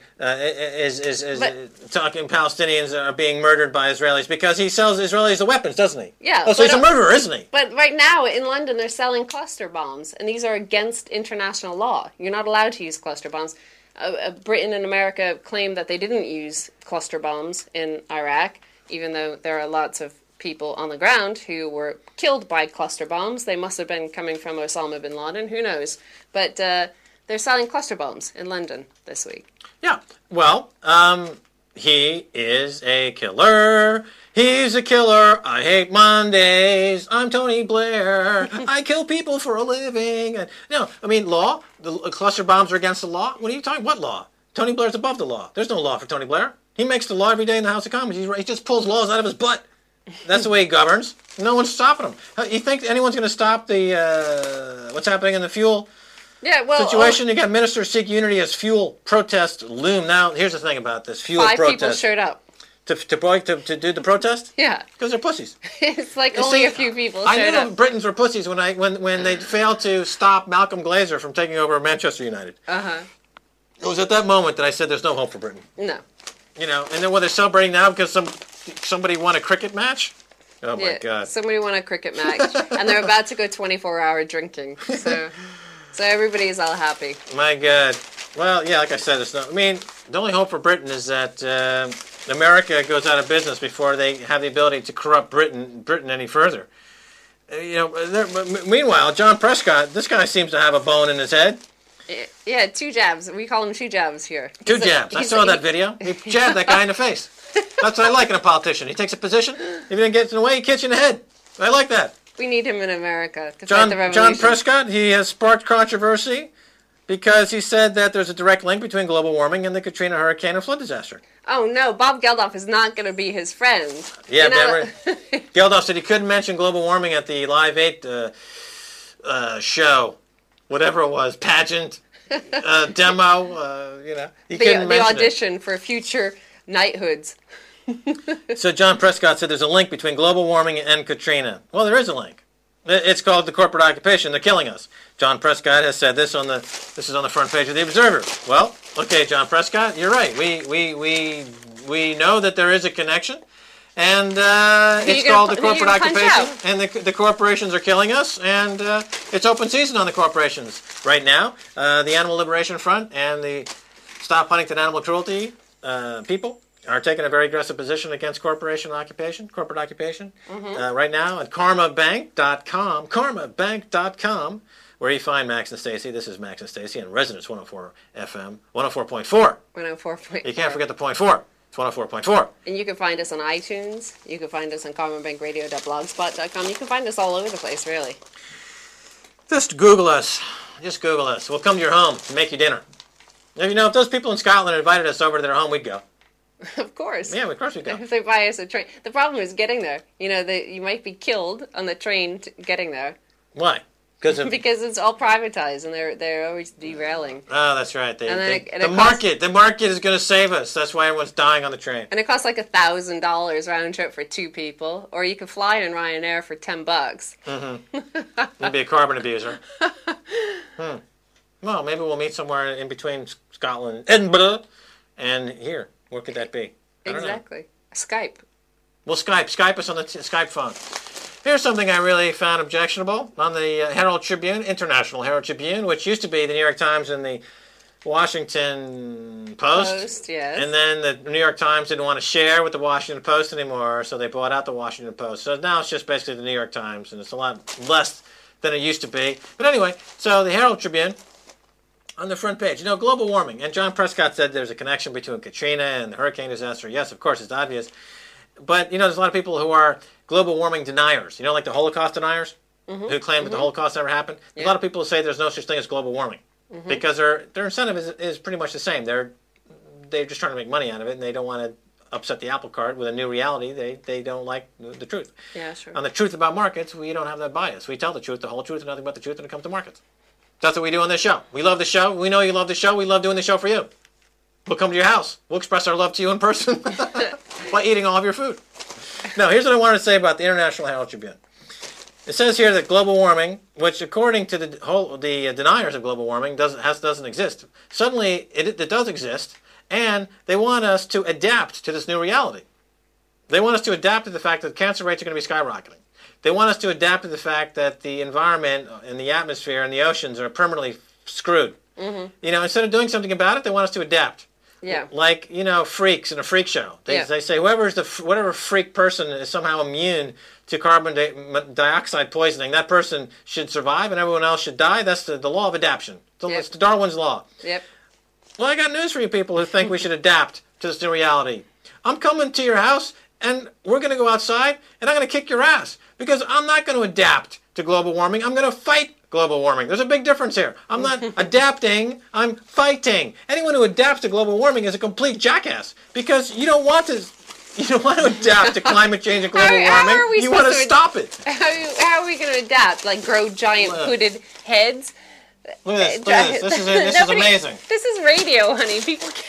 talking Palestinians are being murdered by Israelis, because he sells Israelis the weapons, doesn't he? Yeah. Oh, so he's a murderer, isn't he? But right now in London they're selling cluster bombs, and these are against international law. You're not allowed to use cluster bombs. Britain and America claim that they didn't use cluster bombs in Iraq, even though there are lots of people on the ground who were killed by cluster bombs. They must have been coming from Osama bin Laden, who knows. But they're selling cluster bombs in London this week. Yeah, well, he is a killer. He's a killer. I hate Mondays. I'm Tony Blair. I kill people for a living. No, law. The cluster bombs are against the law. What are you talking? What law? Tony Blair's above the law. There's no law for Tony Blair. He makes the law every day in the House of Commons. He just pulls laws out of his butt. That's the way he governs. No one's stopping him. You think anyone's going to stop the what's happening in the fuel situation? You got ministers seek unity as fuel protest loom. Now, here's the thing about this fuel protest. 5 people showed up. To do the protest? Yeah. Because they're pussies. It's like only a few people showed up. I knew Britons were pussies when they failed to stop Malcolm Glazer from taking over Manchester United. Uh-huh. It was at that moment that I said there's no hope for Britain. No. And then they're celebrating now because somebody won a cricket match? Oh, my God. Somebody won a cricket match, and they're about to go 24-hour drinking. So everybody's all happy. My God. Well, yeah, like I said, the only hope for Britain is that America goes out of business before they have the ability to corrupt Britain any further. Meanwhile, John Prescott, this guy seems to have a bone in his head. Yeah, 2 jabs. We call him 2 jabs here. Two jabs. I saw that video. He jabbed that guy in the face. That's what I like in a politician. He takes a position. If he doesn't get in the way, he kicks you in the head. I like that. We need him in America to fight the revolution. John Prescott, he has sparked controversy because he said that there's a direct link between global warming and the Katrina hurricane and flood disaster. Oh, no. Bob Geldof is not going to be his friend. Yeah, Geldof said he couldn't mention global warming at the Live 8 show. Whatever it was, pageant, demo, He couldn't mention the audition for future knighthoods. So John Prescott said there's a link between global warming and Katrina. Well, there is a link. It's called the corporate occupation. They're killing us. John Prescott has said this on this is on the front page of the Observer. Well, okay, John Prescott, you're right. We know that there is a connection, and it's called the corporate occupation, and the corporations are killing us, and it's open season on the corporations right now. The Animal Liberation Front and the Stop Huntington Animal Cruelty people are taking a very aggressive position against corporate occupation right now at karmabank.com, where you find Max and Stacy. This is Max and Stacy on Resonance 104 FM, 104.4. 104.4. You can't forget the point 4. It's 104.4. And you can find us on iTunes. You can find us on karmabankradio.blogspot.com. You can find us all over the place, really. Just Google us. We'll come to your home and make you dinner. If those people in Scotland invited us over to their home, we'd go. Of course. Yeah, of course we go. If they buy us a train. The problem is getting there. You might be killed on the train getting there. Why? Because it's all privatized, and they're always derailing. Oh, that's right. The market is going to save us. That's why everyone's dying on the train. And it costs like $1,000 round trip for 2 people, or you could fly in Ryanair for $10. Mm-hmm. You'd be a carbon abuser. Well, maybe we'll meet somewhere in between Scotland, Edinburgh, and here. Where could that be? Exactly. Skype. We'll Skype us on the Skype phone. Here's something I really found objectionable on the Herald Tribune, International Herald Tribune, which used to be the New York Times and the Washington Post. Yes. And then the New York Times didn't want to share with the Washington Post anymore, so they bought out the Washington Post. So now it's just basically the New York Times, and it's a lot less than it used to be. But anyway, so the Herald Tribune, on the front page, global warming. And John Prescott said there's a connection between Katrina and the hurricane disaster. Yes, of course, it's obvious. But, there's a lot of people who are global warming deniers. Like the Holocaust deniers, who claim that the Holocaust never happened. Yeah. A lot of people say there's no such thing as global warming because their incentive is pretty much the same. They're just trying to make money out of it, and they don't want to upset the apple cart with a new reality. They don't like the truth. Yeah, sure. On the truth about markets, we don't have that bias. We tell the truth, the whole truth, and nothing but the truth when it comes to markets. That's what we do on this show. We love the show. We know you love the show. We love doing the show for you. We'll come to your house. We'll express our love to you in person by eating all of your food. Now, here's what I wanted to say about the International Herald Tribune. It says here that global warming, which according to the deniers of global warming doesn't exist. Suddenly, it does exist, and they want us to adapt to this new reality. They want us to adapt to the fact that cancer rates are going to be skyrocketing. They want us to adapt to the fact that the environment and the atmosphere and the oceans are permanently screwed. Mm-hmm. Instead of doing something about it, they want us to adapt. Yeah. Like, freaks in a freak show. They say whatever freak person is somehow immune to carbon dioxide poisoning, that person should survive and everyone else should die. That's the law of adaptation. It's the Darwin's law. Yep. Well, I got news for you people who think we should adapt to this new reality. I'm coming to your house, and we're going to go outside, and I'm going to kick your ass. Because I'm not going to adapt to global warming. I'm going to fight global warming. There's a big difference here. I'm not adapting. I'm fighting. Anyone who adapts to global warming is a complete jackass. Because you don't want to adapt to climate change and global warming. You want to stop it. How are we going to adapt? Like grow giant hooded heads? Look at this. This is amazing. This is radio, honey. People can't.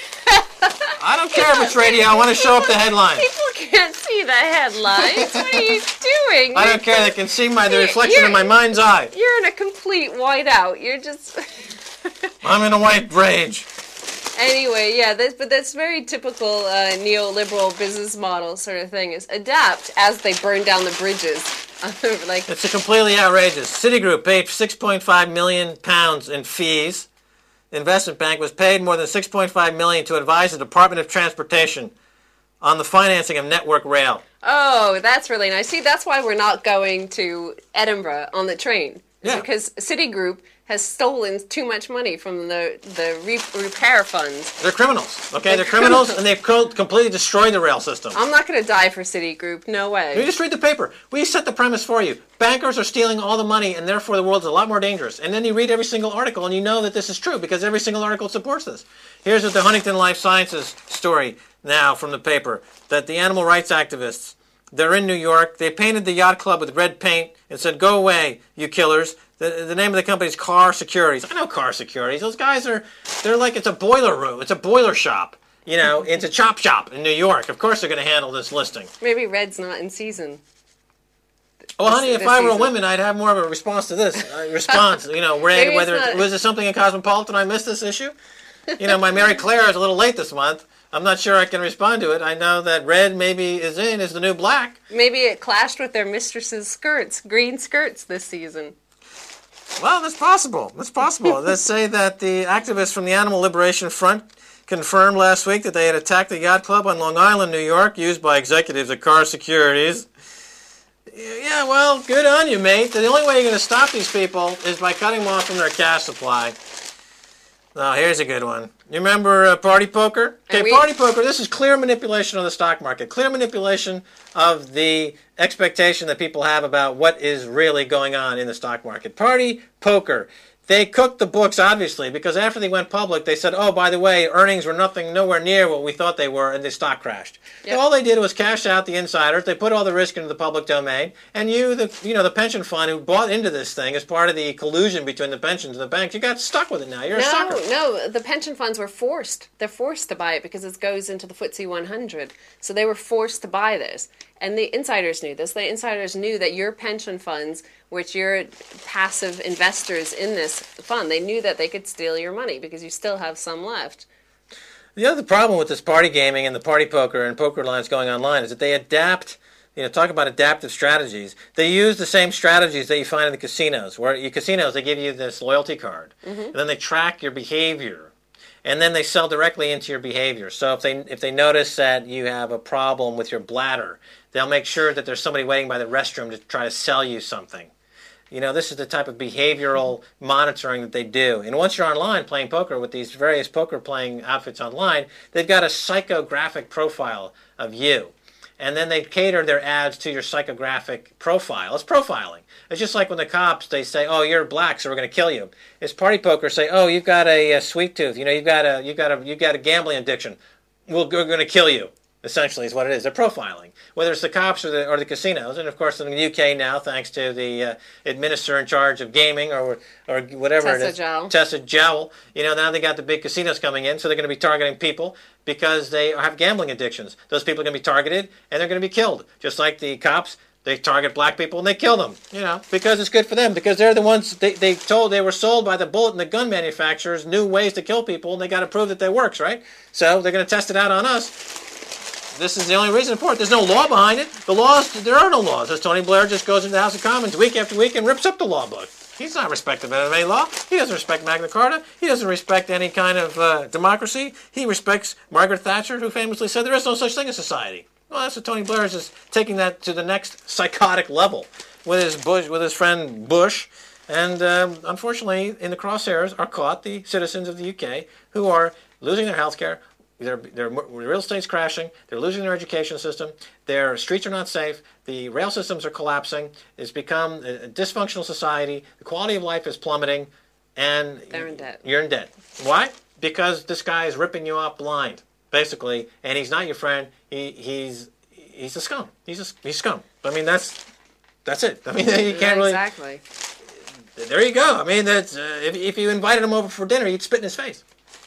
I don't care if it's radio. I want to show up the headlines. People can't see the headlines. What are you doing? I don't care. They can see the reflection in my mind's eye. You're in a complete whiteout. You're just... I'm in a white rage. Anyway, yeah, but that's very typical neoliberal business model sort of thing, is adapt as they burn down the bridges. It's a completely outrageous. Citigroup paid £6.5 million in fees. The investment bank was paid more than $6.5 million to advise the Department of Transportation on the financing of Network Rail. Oh, that's really nice. See, that's why we're not going to Edinburgh on the train. Yeah. Because Citigroup has stolen too much money from the repair funds. They're criminals, okay? They're criminals, and they've completely destroyed the rail system. I'm not going to die for Citigroup. No way. You just read the paper. We set the premise for you. Bankers are stealing all the money, and therefore the world's a lot more dangerous. And then you read every single article, and you know that this is true, because every single article supports this. Here's what the Huntington Life Sciences story now from the paper, that the animal rights activists, they're in New York. They painted the yacht club with red paint and said, "Go away, you killers." The name of the company is Car Securities. I know Car Securities. Those guys they're like, it's a boiler room. It's a boiler shop. It's a chop shop in New York. Of course they're going to handle this listing. Maybe red's not in season. Oh, honey, if this I were a season. woman, I'd have more of a response to this. Red, Maybe whether it's not- was there something in Cosmopolitan I missed this issue? My Mary Claire is a little late this month. I'm not sure I can respond to it. I know that red maybe is the new black. Maybe it clashed with their mistress's skirts, green skirts this season. Well, that's possible. That's possible. Let's say that the activists from the Animal Liberation Front confirmed last week that they had attacked a yacht club on Long Island, New York, used by executives at Car Securities. Yeah, well, good on you, mate. The only way you're going to stop these people is by cutting them off from their cash supply. Now, here's a good one. You remember Party Poker? Okay, Party Poker, this is clear manipulation of the stock market. Clear manipulation of the expectation that people have about what is really going on in the stock market. Party Poker. They cooked the books, obviously, because after they went public, they said, oh, by the way, earnings were nowhere near what we thought they were, and the stock crashed. Yep. All they did was cash out the insiders. They put all the risk into the public domain, and the pension fund who bought into this thing as part of the collusion between the pensions and the banks, you got stuck with it now. You're a sucker. No, the pension funds were forced. They're forced to buy it because it goes into the FTSE 100. So they were forced to buy this. And the insiders knew this. The insiders knew that your pension funds, which you're passive investors in this fund, they knew that they could steal your money because you still have some left. The other problem with this party gaming and the party poker and poker lines going online is that they adapt, talk about adaptive strategies. They use the same strategies that you find in the casinos. Where casinos, they give you this loyalty card, and then they track your behavior. And then they sell directly into your behavior. So if they notice that you have a problem with your bladder, they'll make sure that there's somebody waiting by the restroom to try to sell you something. This is the type of behavioral monitoring that they do. And once you're online playing poker with these various poker playing outfits online, they've got a psychographic profile of you. And then they cater their ads to your psychographic profile. It's profiling. It's just like when the cops, they say, oh, you're black, so we're going to kill you. It's party poker say, oh, you've got a sweet tooth. You've got a gambling addiction. We're going to kill you. Essentially, is what it is. They're profiling, whether it's the cops or the casinos, and of course in the UK now, thanks to the administrator in charge of gaming or whatever it is, Tessa Jowell. Now they got the big casinos coming in, so they're going to be targeting people because they have gambling addictions. Those people are going to be targeted and they're going to be killed, just like the cops. They target black people and they kill them, because it's good for them. Because they're the ones they were sold by the bullet and the gun manufacturers new ways to kill people, and they got to prove that that works, right? So they're going to test it out on us. This is the only reason for it. There's no law behind it. There are no laws. As Tony Blair just goes into the House of Commons week after week and rips up the law book. He's not respecting of any law. He doesn't respect Magna Carta. He doesn't respect any kind of democracy. He respects Margaret Thatcher, who famously said there is no such thing as society. Well, that's what Tony Blair is just taking that to the next psychotic level with his friend Bush. And unfortunately, in the crosshairs are caught the citizens of the UK who are losing their health care. Their real estate's crashing. They're losing their education system. Their streets are not safe. The rail systems are collapsing. It's become a dysfunctional society. The quality of life is plummeting, and they're in debt. You're in debt. Why? Because this guy is ripping you off blind, basically, and he's not your friend. He's a scum. He's scum. I mean, that's it. I mean, you can't really. Exactly. There you go. I mean, that's if you invited him over for dinner, you'd spit in his face.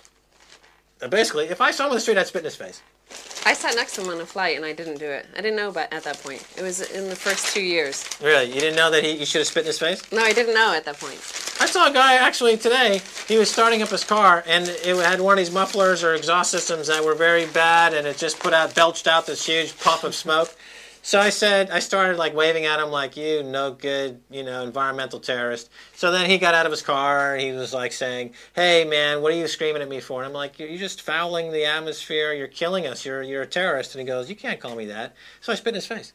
Basically, if I saw him on the street, I'd spit in his face. I sat next to him on a flight, and I didn't do it. I didn't know about at that point. It was in the first 2 years. Really? You didn't know that you should have spit in his face? No, I didn't know at that point. I saw a guy, actually, today. He was starting up his car, and it had one of these mufflers or exhaust systems that were very bad, and it just belched out this huge puff of smoke. So I started like waving at him like, you no good, environmental terrorist. So then he got out of his car and he was like saying, hey man, what are you screaming at me for? And I'm like, you're just fouling the atmosphere. You're killing us. You're a terrorist. And he goes, you can't call me that. So I spit in his face.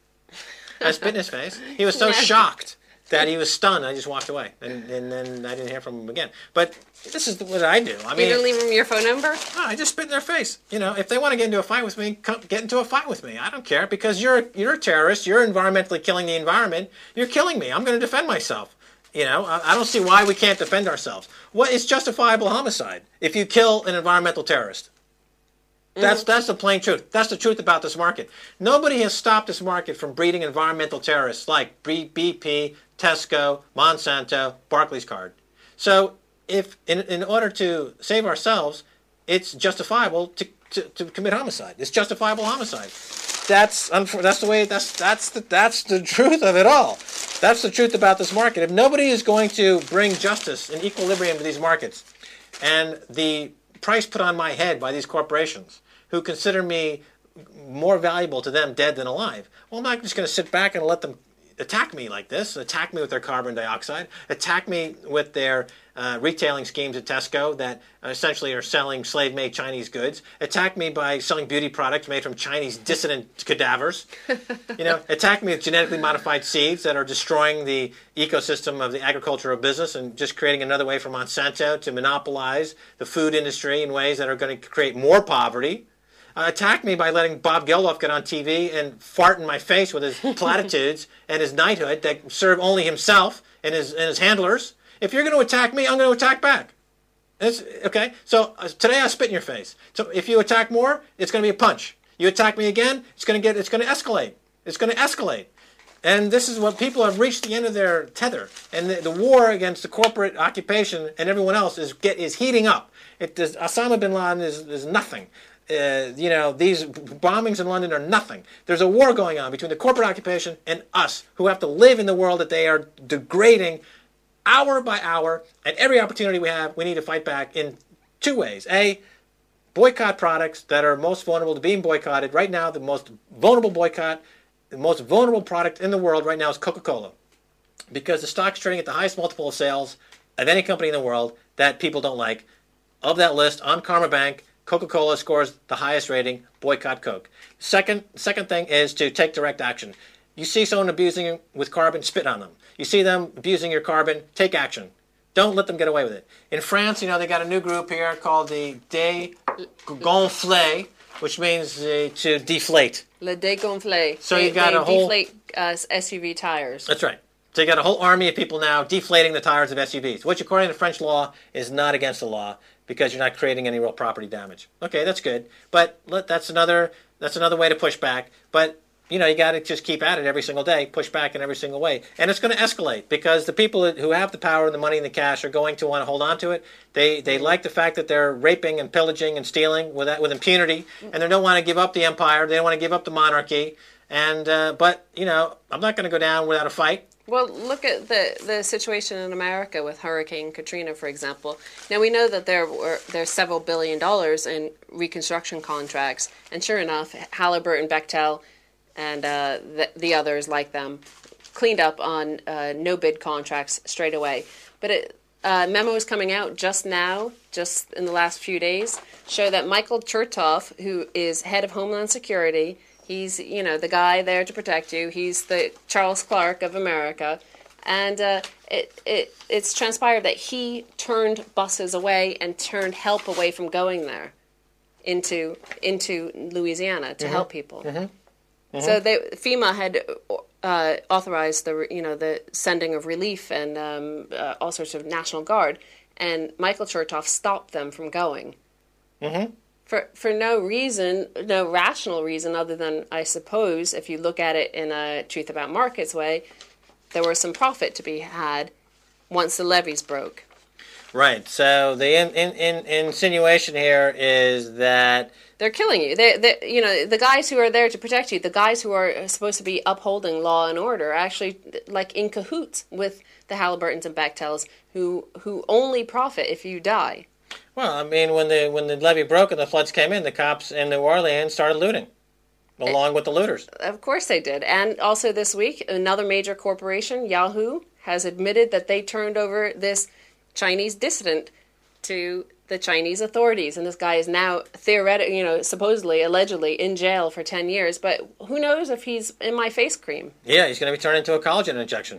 He was so shocked that he was stunned. I just walked away, and then I didn't hear from him again. But this is what I do. I mean, you didn't leave him your phone number? No, I just spit in their face. If they want to get into a fight with me, get into a fight with me. I don't care, because you're a terrorist. You're environmentally killing the environment. You're killing me. I'm going to defend myself. I don't see why we can't defend ourselves. It's justifiable homicide if you kill an environmental terrorist. That's the plain truth. That's the truth about this market. Nobody has stopped this market from breeding environmental terrorists like BP, Tesco, Monsanto, Barclays Card. So if in order to save ourselves, it's justifiable to commit homicide. It's justifiable homicide. That's the way. That's the truth of it all. That's the truth about this market. If nobody is going to bring justice and equilibrium to these markets, and the price put on my head by these corporations who consider me more valuable to them dead than alive, well, I'm not just going to sit back and let them attack me like this, attack me with their carbon dioxide, attack me with their retailing schemes at Tesco that essentially are selling slave-made Chinese goods, attack me by selling beauty products made from Chinese dissident cadavers, attack me with genetically modified seeds that are destroying the ecosystem of the agricultural business and just creating another way for Monsanto to monopolize the food industry in ways that are going to create more poverty. Attack me by letting Bob Geldof get on TV and fart in my face with his platitudes and his knighthood that serve only himself and his handlers. If you're going to attack me, I'm going to attack back. Okay? So today I spit in your face. So if you attack more, it's going to be a punch. You attack me again, it's going to escalate. It's going to escalate. And this is what people have reached the end of their tether. And the war against the corporate occupation and everyone else is heating up. Osama bin Laden is nothing. These bombings in London are nothing. There's a war going on between the corporate occupation and us, who have to live in the world that they are degrading hour by hour. At every opportunity we have, we need to fight back in two ways. A, boycott products that are most vulnerable to being boycotted. Right now, the most vulnerable product in the world right now is Coca-Cola, because the stock's trading at the highest multiple of sales of any company in the world that people don't like. Of that list, on Karma Bank, Coca-Cola scores the highest rating. Boycott Coke. Second thing is to take direct action. You see someone abusing you with carbon, spit on them. You see them abusing your carbon, take action. Don't let them get away with it. In France, they got a new group here called the Dégonflé, which means to deflate. Le Dégonflé. So you got a whole deflate SUV tires. That's right. So you got a whole army of people now deflating the tires of SUVs, which according to French law is not against the law, because you're not creating any real property damage. Okay, that's good. But that's another way to push back. But, you got to just keep at it every single day, push back in every single way. And it's going to escalate, because the people who have the power and the money and the cash are going to want to hold on to it. They like the fact that they're raping and pillaging and stealing with impunity, and they don't want to give up the empire. They don't want to give up the monarchy. And but, I'm not going to go down without a fight. Well, look at the situation in America with Hurricane Katrina, for example. Now, we know that there's several $1 billion in reconstruction contracts, and sure enough, Halliburton, Bechtel, and the others like them cleaned up on no-bid contracts straight away. But memos coming out just now, just in the last few days, show that Michael Chertoff, who is head of Homeland Security, he's, the guy there to protect you. He's the Charles Clark of America. And it's transpired that he turned buses away and turned help away from going there into Louisiana to help people. Mm-hmm. So FEMA had authorized the sending of relief and all sorts of National Guard. And Michael Chertoff stopped them from going. Mm-hmm. For no reason, no rational reason, other than, I suppose, if you look at it in a Truth About Markets way, there was some profit to be had once the levees broke. Right. So the insinuation here is that they're killing you. The guys who are there to protect you, the guys who are supposed to be upholding law and order, are actually like in cahoots with the Halliburtons and Bechtels, who only profit if you die. Well, I mean, when the levee broke and the floods came in, the cops in New Orleans started looting, along with the looters. Of course they did. And also this week, another major corporation, Yahoo, has admitted that they turned over this Chinese dissident to the Chinese authorities. And this guy is now theoretically, supposedly, allegedly, in jail for 10 years. But who knows if he's in my face cream. Yeah, he's going to be turned into a collagen injection.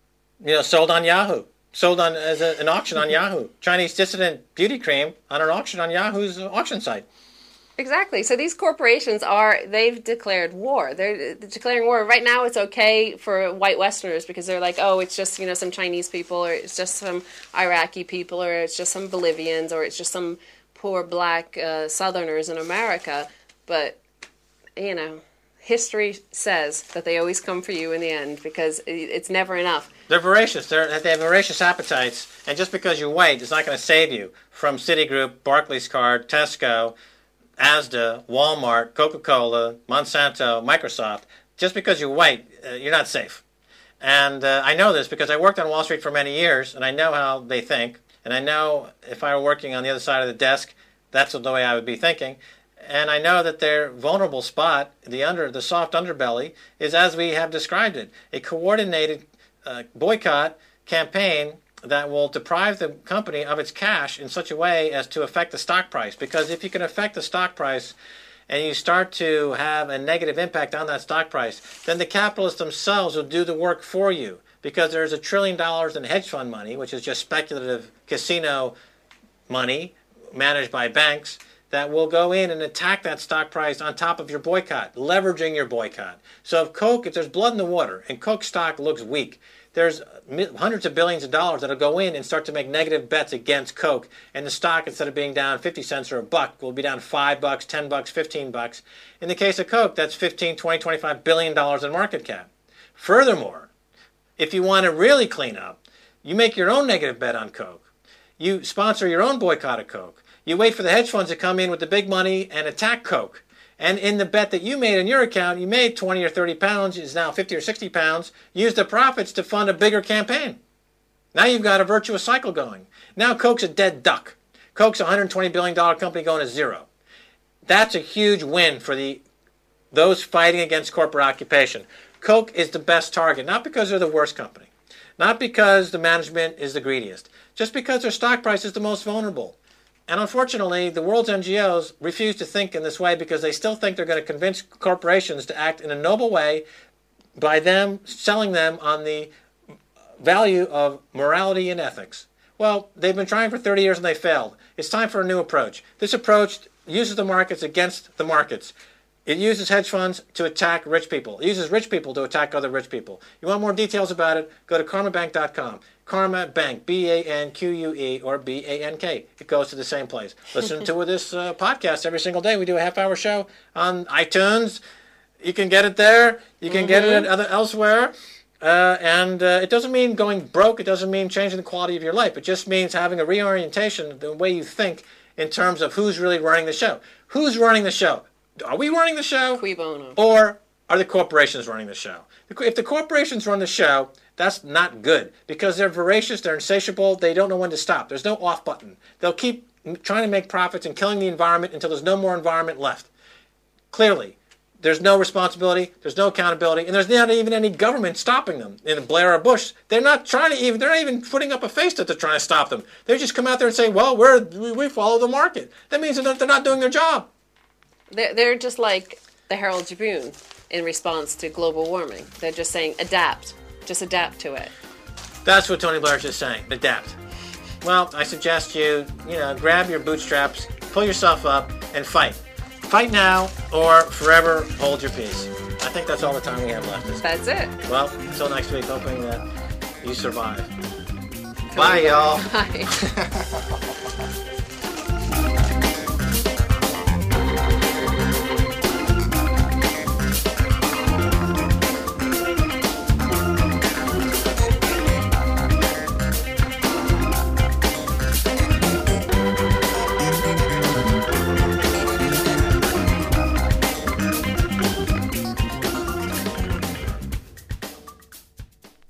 Sold on Yahoo. Sold on as an auction on Yahoo. Chinese dissident beauty cream on an auction on Yahoo's auction site. Exactly. So these corporations they've declared war. They're declaring war. Right now it's okay for white Westerners because they're like, oh, it's just, some Chinese people, or it's just some Iraqi people, or it's just some Bolivians, or it's just some poor black Southerners in America. But, history says that they always come for you in the end because it's never enough. They're voracious. They have voracious appetites, and just because you're white is not going to save you from Citigroup, Barclays Card, Tesco, Asda, Walmart, Coca-Cola, Monsanto, Microsoft. Just because you're white, you're not safe. And I know this because I worked on Wall Street for many years, and I know how they think. And I know if I were working on the other side of the desk, that's the way I would be thinking. And I know that their vulnerable spot, the soft underbelly, is as we have described it, a coordinated boycott campaign that will deprive the company of its cash in such a way as to affect the stock price. Because if you can affect the stock price and you start to have a negative impact on that stock price, then the capitalists themselves will do the work for you. Because there's $1 trillion in hedge fund money, which is just speculative casino money managed by banks, that will go in and attack that stock price on top of your boycott, leveraging your boycott. So if there's blood in the water and Coke stock looks weak, there's hundreds of billions of dollars that'll go in and start to make negative bets against Coke, and the stock, instead of being down 50 cents or $1, will be down $5, $10, $15. In the case of Coke, that's $15, $20, $25 billion in market cap. Furthermore, if you want to really clean up, you make your own negative bet on Coke. You sponsor your own boycott of Coke. You wait for the hedge funds to come in with the big money and attack Coke. And in the bet that you made on your account, you made 20 or 30 pounds, is now 50 or 60 pounds. Use the profits to fund a bigger campaign. Now you've got a virtuous cycle going. Now Coke's a dead duck. Coke's a $120 billion company going to zero. That's a huge win for those fighting against corporate occupation. Coke is the best target, not because they're the worst company, not because the management is the greediest, just because their stock price is the most vulnerable. And unfortunately, the world's NGOs refuse to think in this way because they still think they're going to convince corporations to act in a noble way by them selling them on the value of morality and ethics. Well, they've been trying for 30 years and they failed. It's time for a new approach. This approach uses the markets against the markets. It uses hedge funds to attack rich people. It uses rich people to attack other rich people. You want more details about it? Go to karmabank.com. Karma Bank, B-A-N-Q-U-E or B-A-N-K. It goes to the same place. Listen to this podcast every single day. We do a half-hour show on iTunes. You can get it there. You can get it elsewhere. And it doesn't mean going broke. It doesn't mean changing the quality of your life. It just means having a reorientation of the way you think in terms of who's really running the show. Who's running the show? Are we running the show? Cui bono. Or are the corporations running the show? If the corporations run the show, that's not good because they're voracious, they're insatiable, they don't know when to stop. There's no off button. They'll keep trying to make profits and killing the environment until there's no more environment left. Clearly, there's no responsibility, there's no accountability, and there's not even any government stopping them. In Blair or Bush, they're not even putting up a face that they're trying to stop them. They just come out there and say, well, we follow the market. That means that they're not doing their job. They're just like the Herald Tribune in response to global warming. They're just saying adapt. Just adapt to it. That's what Tony Blair's just saying. Adapt. Well, I suggest you grab your bootstraps, pull yourself up, and fight. Fight now or forever hold your peace. I think that's all the time we have left. That's it. Well, until next week, hoping that you survive. Bye, y'all. Bye.